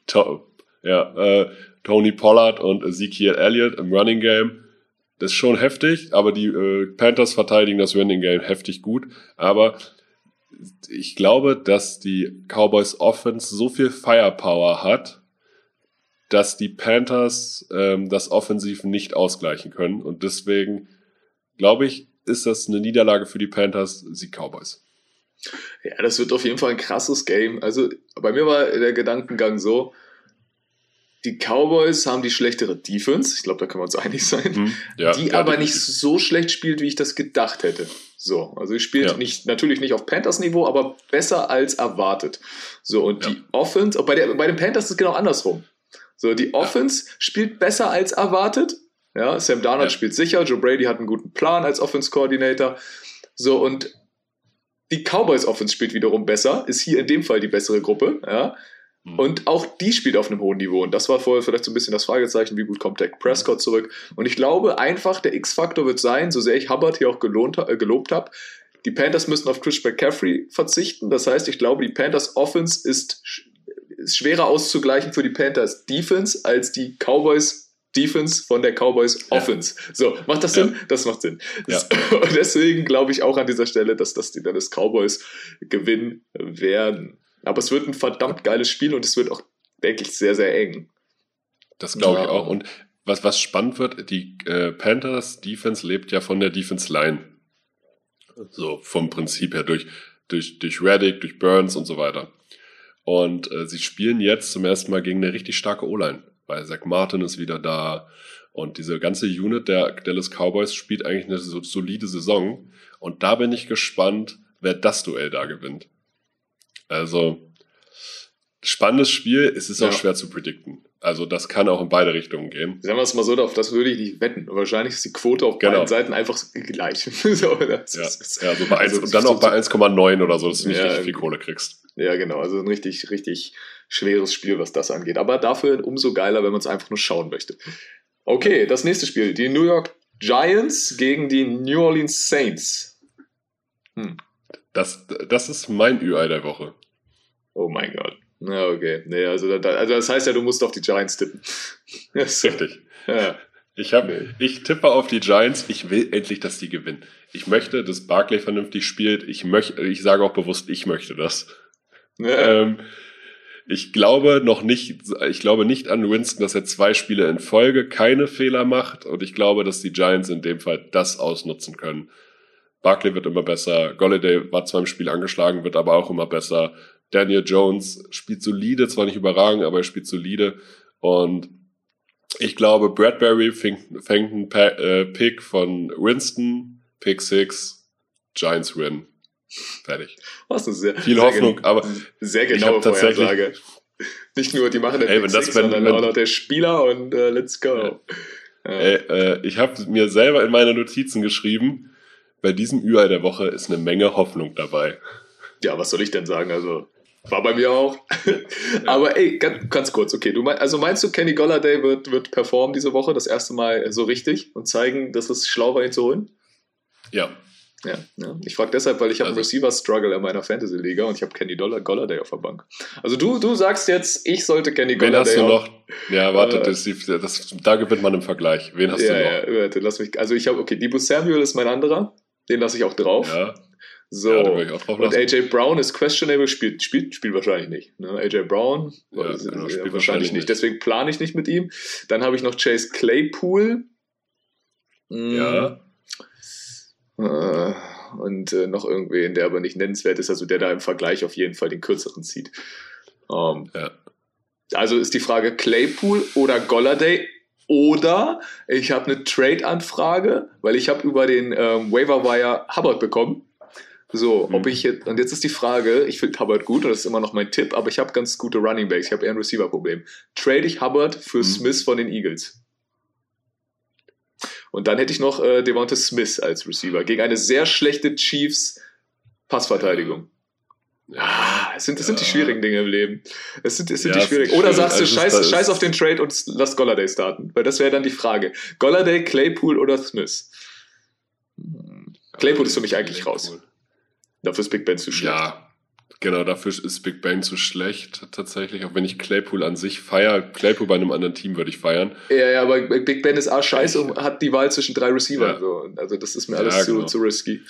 Speaker 2: Tony Pollard und Ezekiel Elliott im Running Game. Das ist schon heftig, aber die Panthers verteidigen das Running Game heftig gut. Aber ich glaube, dass die Cowboys Offense so viel Firepower hat, dass die Panthers das offensiv nicht ausgleichen können. Und deswegen, glaube ich, ist das eine Niederlage für die Panthers, die Cowboys.
Speaker 3: Ja, das wird auf jeden Fall ein krasses Game. Also bei mir war der Gedankengang so, die Cowboys haben die schlechtere Defense, ich glaube, da können wir uns einig sein, die aber nicht so schlecht spielt, wie ich das gedacht hätte. So, also sie spielt natürlich nicht auf Panthers-Niveau, aber besser als erwartet. So, und die Offense, bei den Panthers ist es genau andersrum. So, die Offense spielt besser als erwartet. Ja, Sam Darnold spielt sicher, Joe Brady hat einen guten Plan als Offense-Coordinator. So, und die Cowboys-Offense spielt wiederum besser, ist hier in dem Fall die bessere Gruppe. Ja. Und auch die spielt auf einem hohen Niveau. Und das war vorher vielleicht so ein bisschen das Fragezeichen, wie gut kommt Dak Prescott zurück. Und ich glaube einfach, der X-Faktor wird sein, so sehr ich Hubbard hier auch gelobt habe, die Panthers müssen auf Chris McCaffrey verzichten. Das heißt, ich glaube, die Panthers Offense ist schwerer auszugleichen für die Panthers Defense als die Cowboys Defense von der Cowboys Offense. So, macht das Sinn? Das macht Sinn. Ja. Und deswegen glaube ich auch an dieser Stelle, dass die dann das Cowboys gewinnen werden. Aber es wird ein verdammt geiles Spiel und es wird auch, denke ich, sehr, sehr eng.
Speaker 2: Das glaube ich auch. Und was spannend wird, die Panthers Defense lebt ja von der Defense Line. So vom Prinzip her, durch Reddick, durch Burns und so weiter. Und sie spielen jetzt zum ersten Mal gegen eine richtig starke O-Line, weil Zach Martin ist wieder da und diese ganze Unit der Dallas Cowboys spielt eigentlich eine solide Saison. Und da bin ich gespannt, wer das Duell da gewinnt. Also, spannendes Spiel, es ist auch schwer zu predikten. Also, das kann auch in beide Richtungen gehen.
Speaker 3: Sagen wir es mal so, auf das würde ich nicht wetten. Wahrscheinlich ist die Quote auf beiden Seiten einfach gleich.
Speaker 2: So bei 1, und dann auch bei 1,9 oder so, dass du nicht richtig viel Kohle kriegst.
Speaker 3: Ja, genau. Also ein richtig, richtig schweres Spiel, was das angeht. Aber dafür umso geiler, wenn man es einfach nur schauen möchte. Okay, das nächste Spiel. Die New York Giants gegen die New Orleans Saints.
Speaker 2: Das ist mein Ü-Ei der Woche.
Speaker 3: Oh mein Gott. Na, okay. Nee, also das heißt ja, du musst auf die Giants tippen.
Speaker 2: Richtig.
Speaker 3: Ja.
Speaker 2: Ich tippe auf die Giants. Ich will endlich, dass die gewinnen. Ich möchte, dass Barkley vernünftig spielt. Ich sage auch bewusst, ich möchte das.
Speaker 3: Ja.
Speaker 2: Ich glaube nicht an Winston, dass er 2 Spiele in Folge keine Fehler macht. Und ich glaube, dass die Giants in dem Fall das ausnutzen können. Barkley wird immer besser. Golladay war zwar im Spiel angeschlagen, wird aber auch immer besser. Daniel Jones spielt solide, zwar nicht überragend, aber er spielt solide. Und ich glaube, Bradbury fängt einen Pick von Winston, Pick 6, Giants win. Fertig.
Speaker 3: Was eine
Speaker 2: viel Hoffnung, aber
Speaker 3: sehr genaue Vorhersage. Nicht nur die machen den Pick 6, sondern auch noch der Spieler und let's go.
Speaker 2: Ja. Ich habe mir selber in meine Notizen geschrieben, bei diesem Ü-Ei der Woche ist eine Menge Hoffnung dabei.
Speaker 3: Ja, was soll ich denn sagen? Also, war bei mir auch. Aber ganz kurz, okay. Meinst du, Kenny Golladay wird performen diese Woche das erste Mal so richtig und zeigen, dass es schlau war, ihn zu holen?
Speaker 2: Ja.
Speaker 3: Ja. Ich frage deshalb, weil ich habe einen Receiver-Struggle in meiner Fantasy-Liga und ich habe Kenny Golladay auf der Bank. Also du sagst jetzt, ich sollte Kenny Golladay.
Speaker 2: Wen hast du noch? Ja, warte, da gewinnt man im Vergleich. Wen hast du noch?
Speaker 3: Ja, warte, lass mich. Also ich habe, okay, Deebo Samuel ist mein anderer. Den lasse ich auch drauf.
Speaker 2: Ja.
Speaker 3: So. Ja, ich auch drauf lassen. Und AJ Brown ist questionable, spielt wahrscheinlich nicht. Ne? AJ Brown spielt wahrscheinlich nicht. Deswegen plane ich nicht mit ihm. Dann habe ich noch Chase Claypool.
Speaker 2: Ja.
Speaker 3: Und noch irgendwen, der aber nicht nennenswert ist, also der da im Vergleich auf jeden Fall den kürzeren zieht.
Speaker 2: Ja.
Speaker 3: Also ist die Frage Claypool oder Golladay oder ich habe eine Trade-Anfrage, weil ich habe über den Waiver-Wire Hubbard bekommen. So, ob ich jetzt, und jetzt ist die Frage, ich finde Hubbard gut und das ist immer noch mein Tipp, aber ich habe ganz gute Running Backs, ich habe eher ein Receiver-Problem. Trade ich Hubbard für Smith von den Eagles. Und dann hätte ich noch Devonta Smith als Receiver gegen eine sehr schlechte Chiefs Passverteidigung. Das sind die schwierigen Dinge im Leben. Es sind die schwierigen. Oder sagst du, scheiß auf den Trade und lass Golladay starten? Weil das wäre dann die Frage. Golladay, Claypool oder Smith? Claypool ist für mich eigentlich raus. Dafür ist Big Ben zu schlecht.
Speaker 2: Ja, genau, dafür ist Big Ben zu schlecht tatsächlich. Auch wenn ich Claypool an sich feiere. Claypool bei einem anderen Team würde ich feiern.
Speaker 3: Ja, aber Big Ben ist scheiße und hat die Wahl zwischen 3 Receivern. Ja. So. Also das ist mir alles zu risky.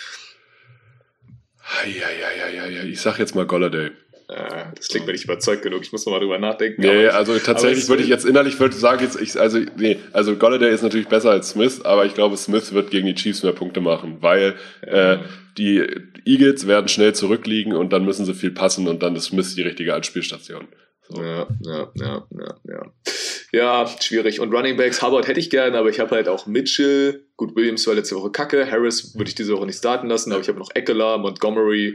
Speaker 2: Ja, ich sag jetzt mal Golladay.
Speaker 3: Das klingt mir nicht überzeugt genug. Ich muss noch mal drüber nachdenken.
Speaker 2: Nee, also tatsächlich würde ich jetzt innerlich sagen, also Golladay ist natürlich besser als Smith, aber ich glaube, Smith wird gegen die Chiefs mehr Punkte machen, weil die Eagles werden schnell zurückliegen und dann müssen sie viel passen und dann ist Smith die richtige Anspielstation. So.
Speaker 3: Ja, schwierig. Und Running Backs, Hubbard hätte ich gerne, aber ich habe halt auch Mitchell. Gut, Williams war letzte Woche kacke. Harris würde ich diese Woche nicht starten lassen, aber ich habe noch Eckler, Montgomery.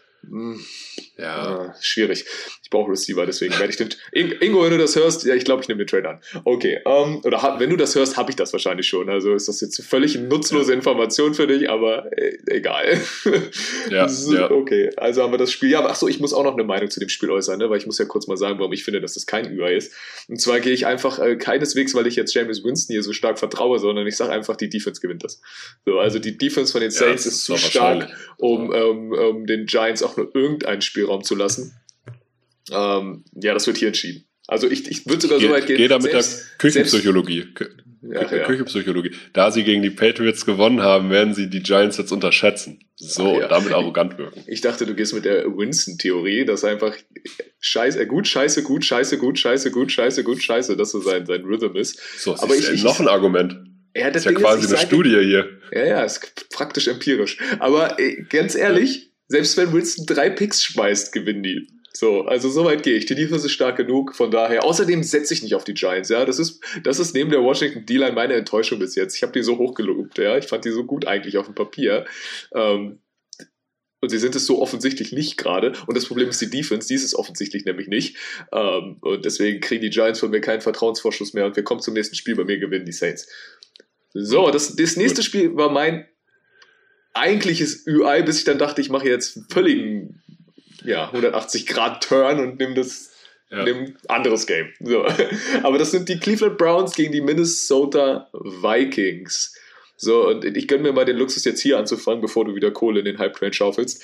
Speaker 3: Schwierig. Ich brauche Receiver, deswegen werde ich den... Ingo, wenn du das hörst, ja, ich glaube, ich nehme den Trade an. Okay, wenn du das hörst, habe ich das wahrscheinlich schon. Also ist das jetzt völlig nutzlose Information für dich, aber egal.
Speaker 2: Ja.
Speaker 3: Okay, also haben wir das Spiel. Ja, aber achso, ich muss auch noch eine Meinung zu dem Spiel äußern, ne? Weil ich muss ja kurz mal sagen, warum ich finde, dass das kein UI ist. Und zwar gehe ich einfach keineswegs, weil ich jetzt Jameis Winston hier so stark vertraue, sondern ich sage einfach, die Defense gewinnt das. So, also die Defense von den Saints ist zu stark, um den Giants auch nur irgendeinen Spielraum zu lassen. Das wird hier entschieden. Also ich würde sogar so weit gehen.
Speaker 2: Geh da mit der Küchenpsychologie. Küchenpsychologie. Da sie gegen die Patriots gewonnen haben, werden sie die Giants jetzt unterschätzen. Und damit arrogant wirken.
Speaker 3: Ich dachte, du gehst mit der Winston-Theorie, dass einfach gut, scheiße, gut, scheiße, gut, scheiße, gut, scheiße, gut, scheiße, dass so sein Rhythm ist.
Speaker 2: So, das ist noch ein Argument. Ja, das ist ja quasi eine Studie hier.
Speaker 3: Ja, ist praktisch empirisch. Aber ganz ehrlich, selbst wenn Winston 3 Picks schmeißt, gewinnen die. So, also so weit gehe ich. Die Defense ist stark genug, von daher. Außerdem setze ich nicht auf die Giants, ja. Das ist neben der Washington D-Line meine Enttäuschung bis jetzt. Ich habe die so hoch gelobt, ja. Ich fand die so gut eigentlich auf dem Papier. Und sie sind es so offensichtlich nicht gerade. Und das Problem ist die Defense, die ist es offensichtlich nämlich nicht. Und deswegen kriegen die Giants von mir keinen Vertrauensvorschuss mehr. Und wir kommen zum nächsten Spiel. Bei mir gewinnen die Saints. So, das nächste Spiel war mein eigentliches UI, bis ich dann dachte, ich mache jetzt einen völligen 180-Grad-Turn und nimm ein anderes Game. So. Aber das sind die Cleveland Browns gegen die Minnesota Vikings. So, und ich gönne mir mal den Luxus, jetzt hier anzufangen, bevor du wieder Kohle in den Hype-Train schaufelst.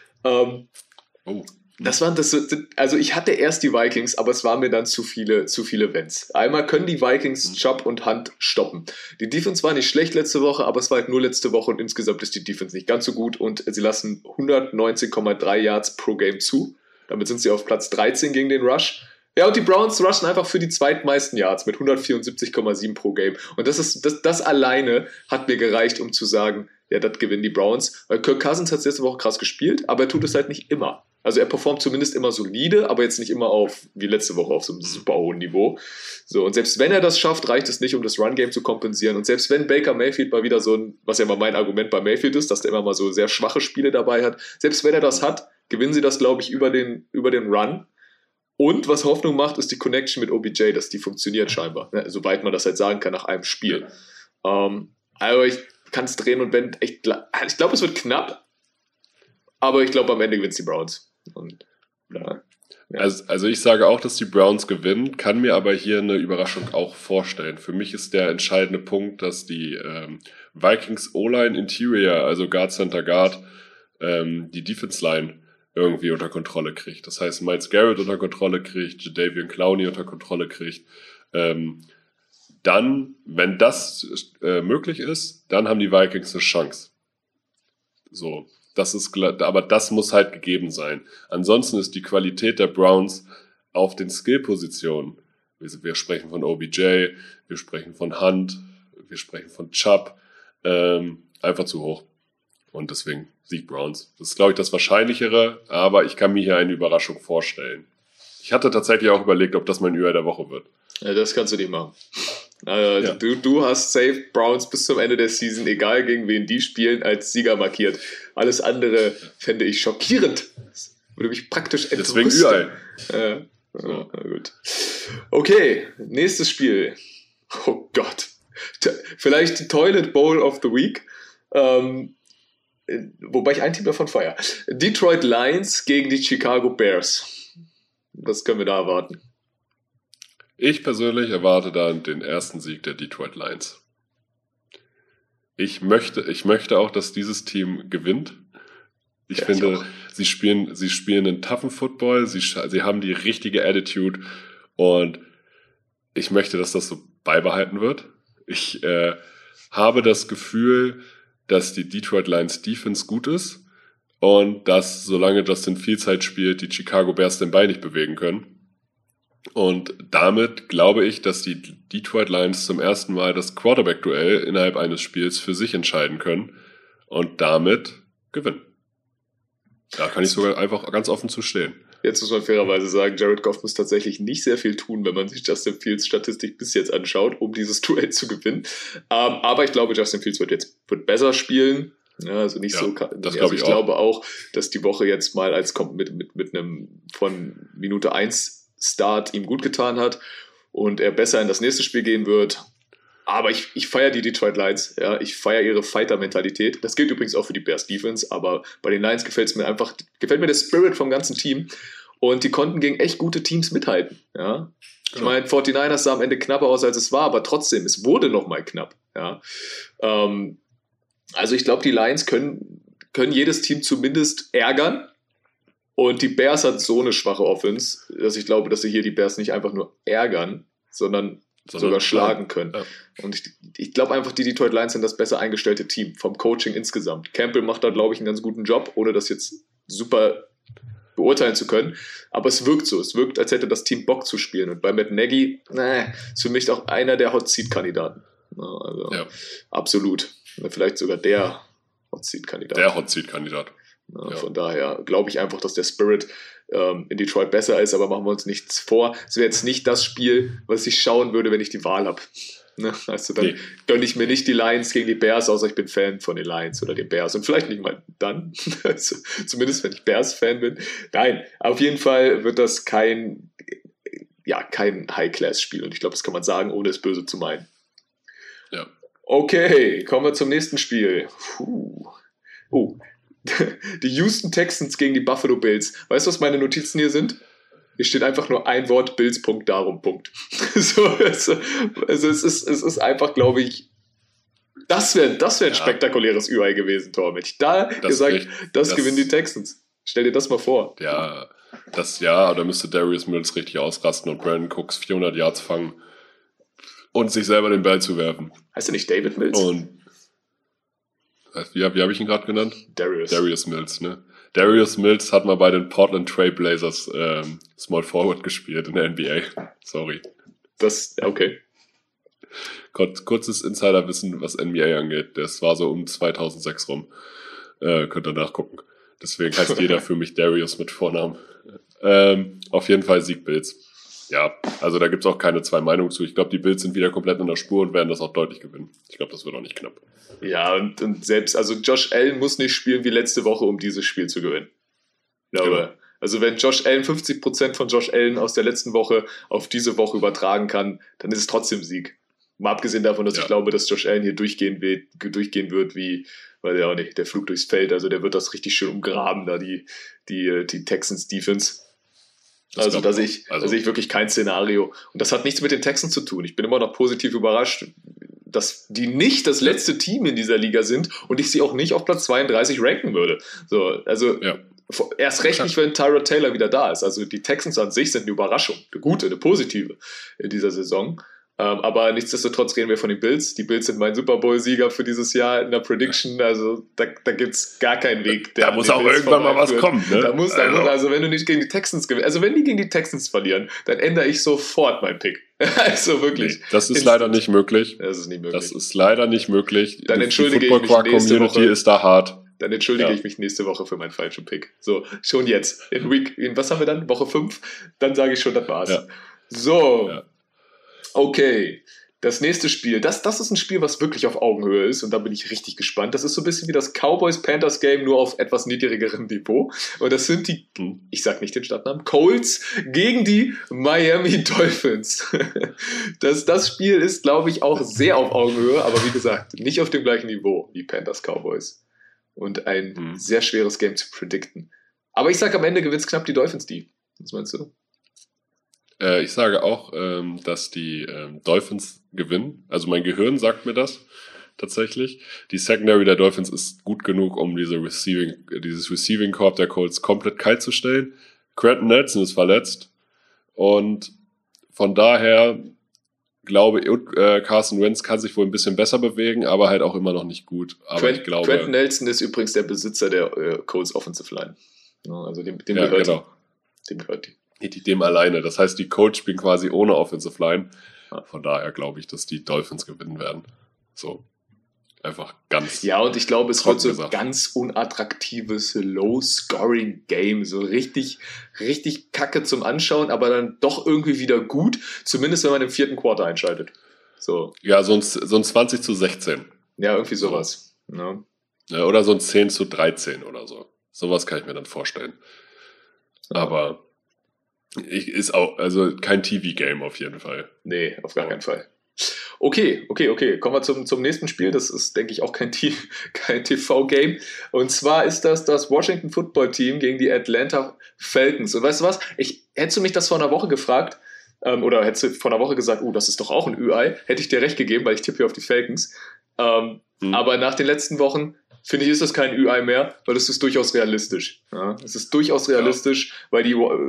Speaker 3: Also ich hatte erst die Vikings, aber es waren mir dann zu viele Wenns. Einmal können die Vikings Chubb und Hunt stoppen. Die Defense war nicht schlecht letzte Woche, aber es war halt nur letzte Woche und insgesamt ist die Defense nicht ganz so gut und sie lassen 119,3 Yards pro Game zu. Damit sind sie auf Platz 13 gegen den Rush. Ja, und die Browns rushen einfach für die zweitmeisten Yards mit 174,7 pro Game. Und das alleine hat mir gereicht, um zu sagen, ja, das gewinnen die Browns. Weil Kirk Cousins hat es letzte Woche krass gespielt, aber er tut es halt nicht immer. Also er performt zumindest immer solide, aber jetzt nicht immer wie letzte Woche auf so einem super hohen Niveau. So, und selbst wenn er das schafft, reicht es nicht, um das Run-Game zu kompensieren. Und selbst wenn Baker Mayfield mal wieder was ja immer mein Argument bei Mayfield ist, dass der immer mal so sehr schwache Spiele dabei hat, selbst wenn er das hat, gewinnen sie das, glaube ich, über den Run. Und was Hoffnung macht, ist die Connection mit OBJ, dass die funktioniert scheinbar. Ne? Soweit man das halt sagen kann nach einem Spiel. Also ich kann es drehen und wenden. Ich glaube, es wird knapp. Aber ich glaube, am Ende gewinnt die Browns. Und, ja.
Speaker 2: Also ich sage auch, dass die Browns gewinnen, kann mir aber hier eine Überraschung auch vorstellen. Für mich ist der entscheidende Punkt, dass die Vikings O-Line Interior, also Guard Center Guard, die Defense Line irgendwie unter Kontrolle kriegt. Das heißt, Myles Garrett unter Kontrolle kriegt, Jadeveon Clowney unter Kontrolle kriegt. Dann, wenn das möglich ist, dann haben die Vikings eine Chance. So. Aber das muss halt gegeben sein. Ansonsten ist die Qualität der Browns auf den Skill-Positionen, wir sprechen von OBJ, wir sprechen von Hunt, wir sprechen von Chubb, einfach zu hoch. Und deswegen Sieg Browns. Das ist, glaube ich, das Wahrscheinlichere, aber ich kann mir hier eine Überraschung vorstellen. Ich hatte tatsächlich auch überlegt, ob das mein Ü der Woche wird.
Speaker 3: Ja, das kannst du nicht machen. Du hast safe Browns bis zum Ende der Season, egal gegen wen die spielen, als Sieger markiert. Alles andere fände ich schockierend. Das würde mich praktisch entrüsten.
Speaker 2: Deswegen Ü.
Speaker 3: So. Na gut. Okay, nächstes Spiel. Oh Gott. Vielleicht die Toilet Bowl of the Week. Wobei ich ein Team davon feiere. Detroit Lions gegen die Chicago Bears. Was können wir da erwarten?
Speaker 2: Ich persönlich erwarte dann den ersten Sieg der Detroit Lions. Ich möchte auch, dass dieses Team gewinnt. Ich finde, sie spielen einen toughen Football, sie haben die richtige Attitude und ich möchte, dass das so beibehalten wird. Ich habe das Gefühl, dass die Detroit Lions Defense gut ist und dass, solange Justin Fields halt spielt, die Chicago Bears den Ball nicht bewegen können. Und damit glaube ich, dass die Detroit Lions zum ersten Mal das Quarterback-Duell innerhalb eines Spiels für sich entscheiden können und damit gewinnen. Da kann ich sogar einfach ganz offen zu stehen.
Speaker 3: Jetzt muss man fairerweise sagen, Jared Goff muss tatsächlich nicht sehr viel tun, wenn man sich Justin Fields Statistik bis jetzt anschaut, um dieses Duell zu gewinnen. Aber ich glaube, Justin Fields wird besser spielen. Ja, also nicht so.
Speaker 2: Das
Speaker 3: ich glaube auch, dass die Woche jetzt mal mit einem von Minute 1 Start ihm gut getan hat und er besser in das nächste Spiel gehen wird. Aber ich feiere die Detroit Lions. Ja, ich feiere ihre Fighter-Mentalität. Das gilt übrigens auch für die Bears Defense, aber bei den Lions gefällt mir der Spirit vom ganzen Team. Und die konnten gegen echt gute Teams mithalten. Ja. Ich meine, 49ers sah am Ende knapper aus, als es war, aber trotzdem, es wurde nochmal knapp. Ja. Also ich glaube, die Lions können jedes Team zumindest ärgern. Und die Bears hat so eine schwache Offense, dass ich glaube, dass sie hier die Bears nicht einfach nur ärgern, sondern sogar schlagen können. Ja. Und ich glaube einfach, die Detroit Lions sind das besser eingestellte Team vom Coaching insgesamt. Campbell macht da, glaube ich, einen ganz guten Job, ohne das jetzt super beurteilen zu können. Aber es wirkt so. Es wirkt, als hätte das Team Bock zu spielen. Und bei Matt Nagy, ist für mich auch einer der Hot-Seat-Kandidaten. Also, absolut. Vielleicht sogar der Hot-Seat-Kandidat.
Speaker 2: Der Hot-Seat-Kandidat.
Speaker 3: Von daher glaube ich einfach, dass der Spirit in Detroit besser ist, aber machen wir uns nichts vor. Es wäre jetzt nicht das Spiel, was ich schauen würde, wenn ich die Wahl habe. Ne? Also dann gönne ich mir nicht die Lions gegen die Bears, außer ich bin Fan von den Lions oder den Bears. Und vielleicht nicht mal dann, also, zumindest wenn ich Bears-Fan bin. Nein, auf jeden Fall wird das kein High-Class-Spiel. Und ich glaube, das kann man sagen, ohne es böse zu meinen.
Speaker 2: Ja.
Speaker 3: Okay, kommen wir zum nächsten Spiel. Die Houston Texans gegen die Buffalo Bills. Weißt du, was meine Notizen hier sind? Hier steht einfach nur ein Wort, Bills, Punkt, darum, Punkt. Es ist einfach, glaube ich, das wäre ein spektakuläres UI gewesen, Tor. Wenn ich da gesagt, das gewinnen die Texans. Stell dir das mal vor.
Speaker 2: Ja, da müsste Darius Mills richtig ausrasten und Brandon Cooks 400 Yards fangen und sich selber den Ball zu werfen.
Speaker 3: Heißt er nicht David Mills?
Speaker 2: Und wie habe ich ihn gerade genannt?
Speaker 3: Darius
Speaker 2: Mills, ne? Darius Mills hat mal bei den Portland Trail Blazers Small Forward gespielt in der NBA. Sorry.
Speaker 3: Okay.
Speaker 2: Kurzes Insiderwissen, was NBA angeht. Das war so um 2006 rum. Könnt ihr nachgucken. Deswegen heißt jeder für mich Darius mit Vornamen. Auf jeden Fall Sieg Bills. Ja, also da gibt es auch keine zwei Meinungen zu. Ich glaube, die Bills sind wieder komplett in der Spur und werden das auch deutlich gewinnen. Ich glaube, das wird auch nicht knapp. Ja,
Speaker 3: und selbst, also Josh Allen muss nicht spielen wie letzte Woche, um dieses Spiel zu gewinnen. Ich glaube, genau. Also wenn Josh Allen 50% von Josh Allen aus der letzten Woche auf diese Woche übertragen kann, dann ist es trotzdem Sieg. Mal abgesehen davon, dass ich glaube, dass Josh Allen hier durchgehen wird wie, weil ja auch nicht, der Flug durchs Feld, also der wird das richtig schön umgraben, da die Texans Defense. Also da sehe ich wirklich kein Szenario. Und das hat nichts mit den Texans zu tun. Ich bin immer noch positiv überrascht, dass die nicht das letzte Team in dieser Liga sind und ich sie auch nicht auf Platz 32 ranken würde. So, also erst recht nicht, wenn Tyrod Taylor wieder da ist. Also die Texans an sich sind eine Überraschung, eine gute, eine positive in dieser Saison. Aber nichtsdestotrotz reden wir von den Bills. Die Bills sind mein Super Bowl-Sieger für dieses Jahr in der Prediction. Also da gibt es gar keinen Weg.
Speaker 2: Da muss auch irgendwann mal was kommen. Ne?
Speaker 3: Also wenn du nicht gegen die Texans gewinnst, also wenn die gegen die Texans verlieren, dann ändere ich sofort meinen Pick. Also wirklich.
Speaker 2: Nee, das ist leider nicht möglich.
Speaker 3: Das ist nicht möglich.
Speaker 2: Das ist leider nicht möglich.
Speaker 3: Dann entschuldige ich mich
Speaker 2: nächste Woche. Die Football-Quark-Community ist da hart.
Speaker 3: dann entschuldige ich mich nächste Woche für meinen falschen Pick. So, schon jetzt. Was haben wir dann? Woche 5? Dann sage ich schon, das war's.
Speaker 2: Ja.
Speaker 3: So,
Speaker 2: Ja.
Speaker 3: Okay. Das nächste Spiel, das ist ein Spiel, was wirklich auf Augenhöhe ist und da bin ich richtig gespannt. Das ist so ein bisschen wie das Cowboys-Panthers-Game, nur auf etwas niedrigerem Niveau. Und das sind die, ich sag nicht den Stadtnamen, Colts gegen die Miami Dolphins. Das Spiel ist, glaube ich, auch sehr auf Augenhöhe, aber wie gesagt, nicht auf dem gleichen Niveau wie Panthers-Cowboys. Und ein sehr schweres Game zu predikten. Aber ich sag, am Ende gewinnt knapp die Dolphins die. Was meinst du?
Speaker 2: Ich sage auch, dass die Dolphins gewinnen. Also mein Gehirn sagt mir das tatsächlich. Die Secondary der Dolphins ist gut genug, um dieses Receiving Corps der Colts komplett kalt zu stellen. Quentin Nelson ist verletzt und von daher glaube ich, Carson Wentz kann sich wohl ein bisschen besser bewegen, aber halt auch immer noch nicht gut. Aber ich glaube,
Speaker 3: Quentin Nelson ist übrigens der Besitzer der Colts Offensive Line. Also dem
Speaker 2: ja,
Speaker 3: gehört
Speaker 2: genau.
Speaker 3: Dem gehört die.
Speaker 2: Dem alleine. Das heißt, die Colts spielen quasi ohne Offensive Line. Von daher glaube ich, dass die Dolphins gewinnen werden. So. Einfach ganz.
Speaker 3: Ja, und ich glaube, es wird so ein
Speaker 2: gesagt.
Speaker 3: ganz unattraktives Low-Scoring-Game. So richtig, richtig kacke zum Anschauen, aber dann doch irgendwie wieder gut. Zumindest, wenn man im 4. Quarter einschaltet. So.
Speaker 2: Ja, so ein 20-16.
Speaker 3: Ja, irgendwie sowas. Ja.
Speaker 2: Ja, oder so ein 10-13 oder so. Sowas kann ich mir dann vorstellen. Aber ist auch, also kein TV-Game auf jeden Fall.
Speaker 3: Nee, auf gar keinen Fall. Okay. Kommen wir zum nächsten Spiel. Das ist, denke ich, auch kein TV-Game. Und zwar ist das Washington Football Team gegen die Atlanta Falcons. Und weißt du was? Hättest du mich das vor einer Woche gefragt, oder hättest du vor einer Woche gesagt, das ist doch auch ein Ü-Ei, hätte ich dir recht gegeben, weil ich tippe hier auf die Falcons. Aber nach den letzten Wochen finde ich, ist das kein Ü-Ei mehr, weil es ist durchaus realistisch. Ja, es ist durchaus realistisch, weil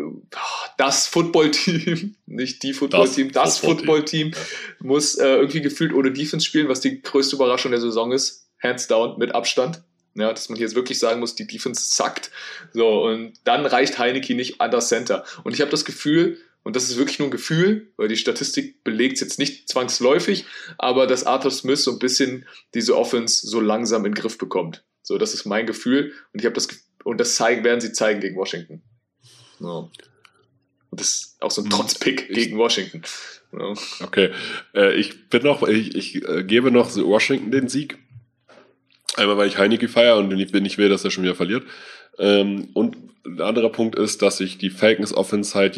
Speaker 3: das Football-Team, nicht die Football-Team, das Football-Team muss irgendwie gefühlt ohne Defense spielen, was die größte Überraschung der Saison ist. Hands down, mit Abstand. Ja, dass man hier jetzt wirklich sagen muss, die Defense zackt. So, und dann reicht Heineke nicht an das Center. Und ich habe das Gefühl, und das ist wirklich nur ein Gefühl, weil die Statistik belegt es jetzt nicht zwangsläufig, aber dass Arthur Smith so ein bisschen diese Offense so langsam in den Griff bekommt. So, das ist mein Gefühl. Und ich habe das werden sie zeigen gegen Washington. So. Und das ist auch so ein Trotzpick gegen Washington. So.
Speaker 2: Okay. Ich gebe noch Washington den Sieg. Einmal, weil ich Heineke feiere und ich will, dass er schon wieder verliert. Und ein anderer Punkt ist, dass ich die Falcons Offense halt,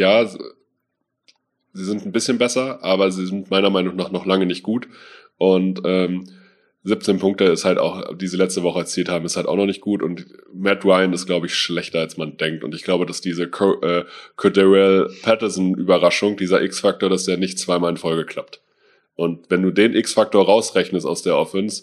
Speaker 2: sie sind ein bisschen besser, aber sie sind meiner Meinung nach noch lange nicht gut. Und 17 Punkte ist halt auch, die sie letzte Woche erzielt haben, ist halt auch noch nicht gut. Und Matt Ryan ist, glaube ich, schlechter, als man denkt. Und ich glaube, dass diese Cordarrelle Patterson-Überraschung, dieser X-Faktor, dass der nicht zweimal in Folge klappt. Und wenn du den X-Faktor rausrechnest aus der Offense,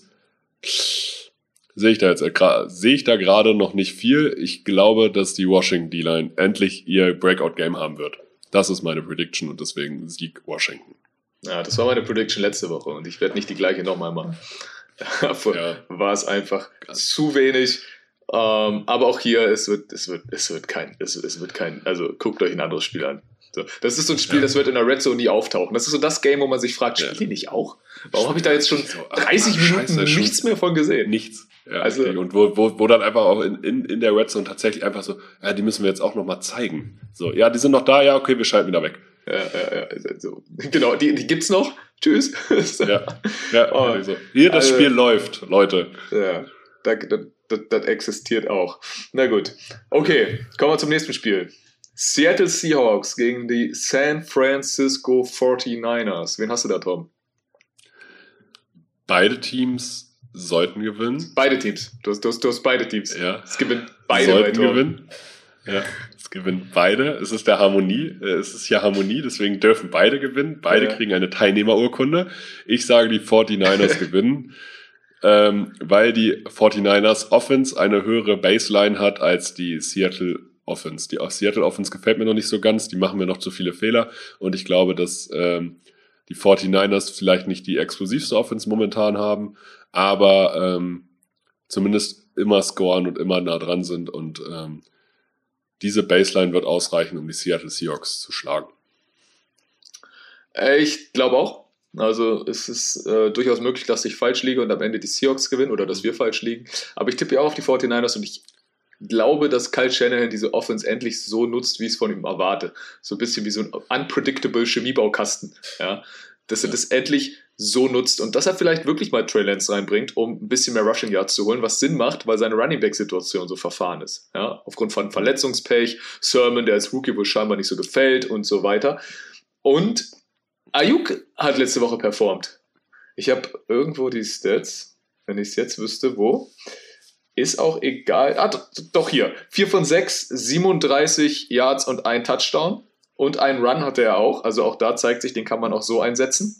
Speaker 2: sehe ich da gerade noch nicht viel. Ich glaube, dass die Washington D-Line endlich ihr Breakout-Game haben wird. Das ist meine Prediction und deswegen Sieg Washington.
Speaker 3: Ja, das war meine Prediction letzte Woche und ich werde nicht die gleiche nochmal machen. Dafür war es einfach zu wenig. Aber auch hier, es wird kein, also guckt euch ein anderes Spiel an. So, das ist so ein Spiel, das wird in der Red Zone nie auftauchen. Das ist so das Game, wo man sich fragt, spielt die nicht auch? Warum habe ich da jetzt schon 30 Minuten nichts mehr von gesehen?
Speaker 2: Nichts. Ja,
Speaker 3: also,
Speaker 2: okay. Und wo dann einfach auch in der Red Zone tatsächlich einfach so, die müssen wir jetzt auch nochmal zeigen. So, die sind noch da, okay, wir schalten wieder weg.
Speaker 3: Ja. So. Genau, die gibt's noch. Tschüss.
Speaker 2: Hier, das Spiel läuft, Leute.
Speaker 3: Ja, das existiert auch. Na gut. Okay, kommen wir zum nächsten Spiel. Seattle Seahawks gegen die San Francisco 49ers. Wen hast du da, Tom?
Speaker 2: Beide Teams sollten gewinnen.
Speaker 3: Beide Teams. Du hast beide Teams.
Speaker 2: Ja.
Speaker 3: Es gewinnen beide.
Speaker 2: Sollten gewinnen. Ja, es gewinnen beide. Es ist ja Harmonie, deswegen dürfen beide gewinnen. Beide kriegen eine Teilnehmerurkunde. Ich sage, die 49ers gewinnen, weil die 49ers Offense eine höhere Baseline hat als die Seattle Offense. Die Seattle Offense gefällt mir noch nicht so ganz, die machen mir noch zu viele Fehler und ich glaube, dass die 49ers vielleicht nicht die explosivste Offense momentan haben, aber zumindest immer scoren und immer nah dran sind und diese Baseline wird ausreichen, um die Seattle Seahawks zu schlagen.
Speaker 3: Ich glaube auch. Also es ist durchaus möglich, dass ich falsch liege und am Ende die Seahawks gewinnen oder dass wir falsch liegen. Aber ich tippe ja auch auf die 49ers und ich glaube, dass Kyle Shanahan diese Offense endlich so nutzt, wie ich es von ihm erwarte. So ein bisschen wie so ein unpredictable Chemiebaukasten. Ja? Dass er das endlich so nutzt und dass er vielleicht wirklich mal Trey Lance reinbringt, um ein bisschen mehr Rushing Yards zu holen, was Sinn macht, weil seine Running Back Situation so verfahren ist. Ja? Aufgrund von Verletzungspech, Sermon, der als Rookie wohl scheinbar nicht so gefällt und so weiter. Und Ayuk hat letzte Woche performt. Ich habe irgendwo die Stats, wenn ich es jetzt wüsste, wo. Ist auch egal. Doch hier. 4 von 6, 37 Yards und ein Touchdown. Und einen Run hatte er auch. Also auch da zeigt sich, den kann man auch so einsetzen.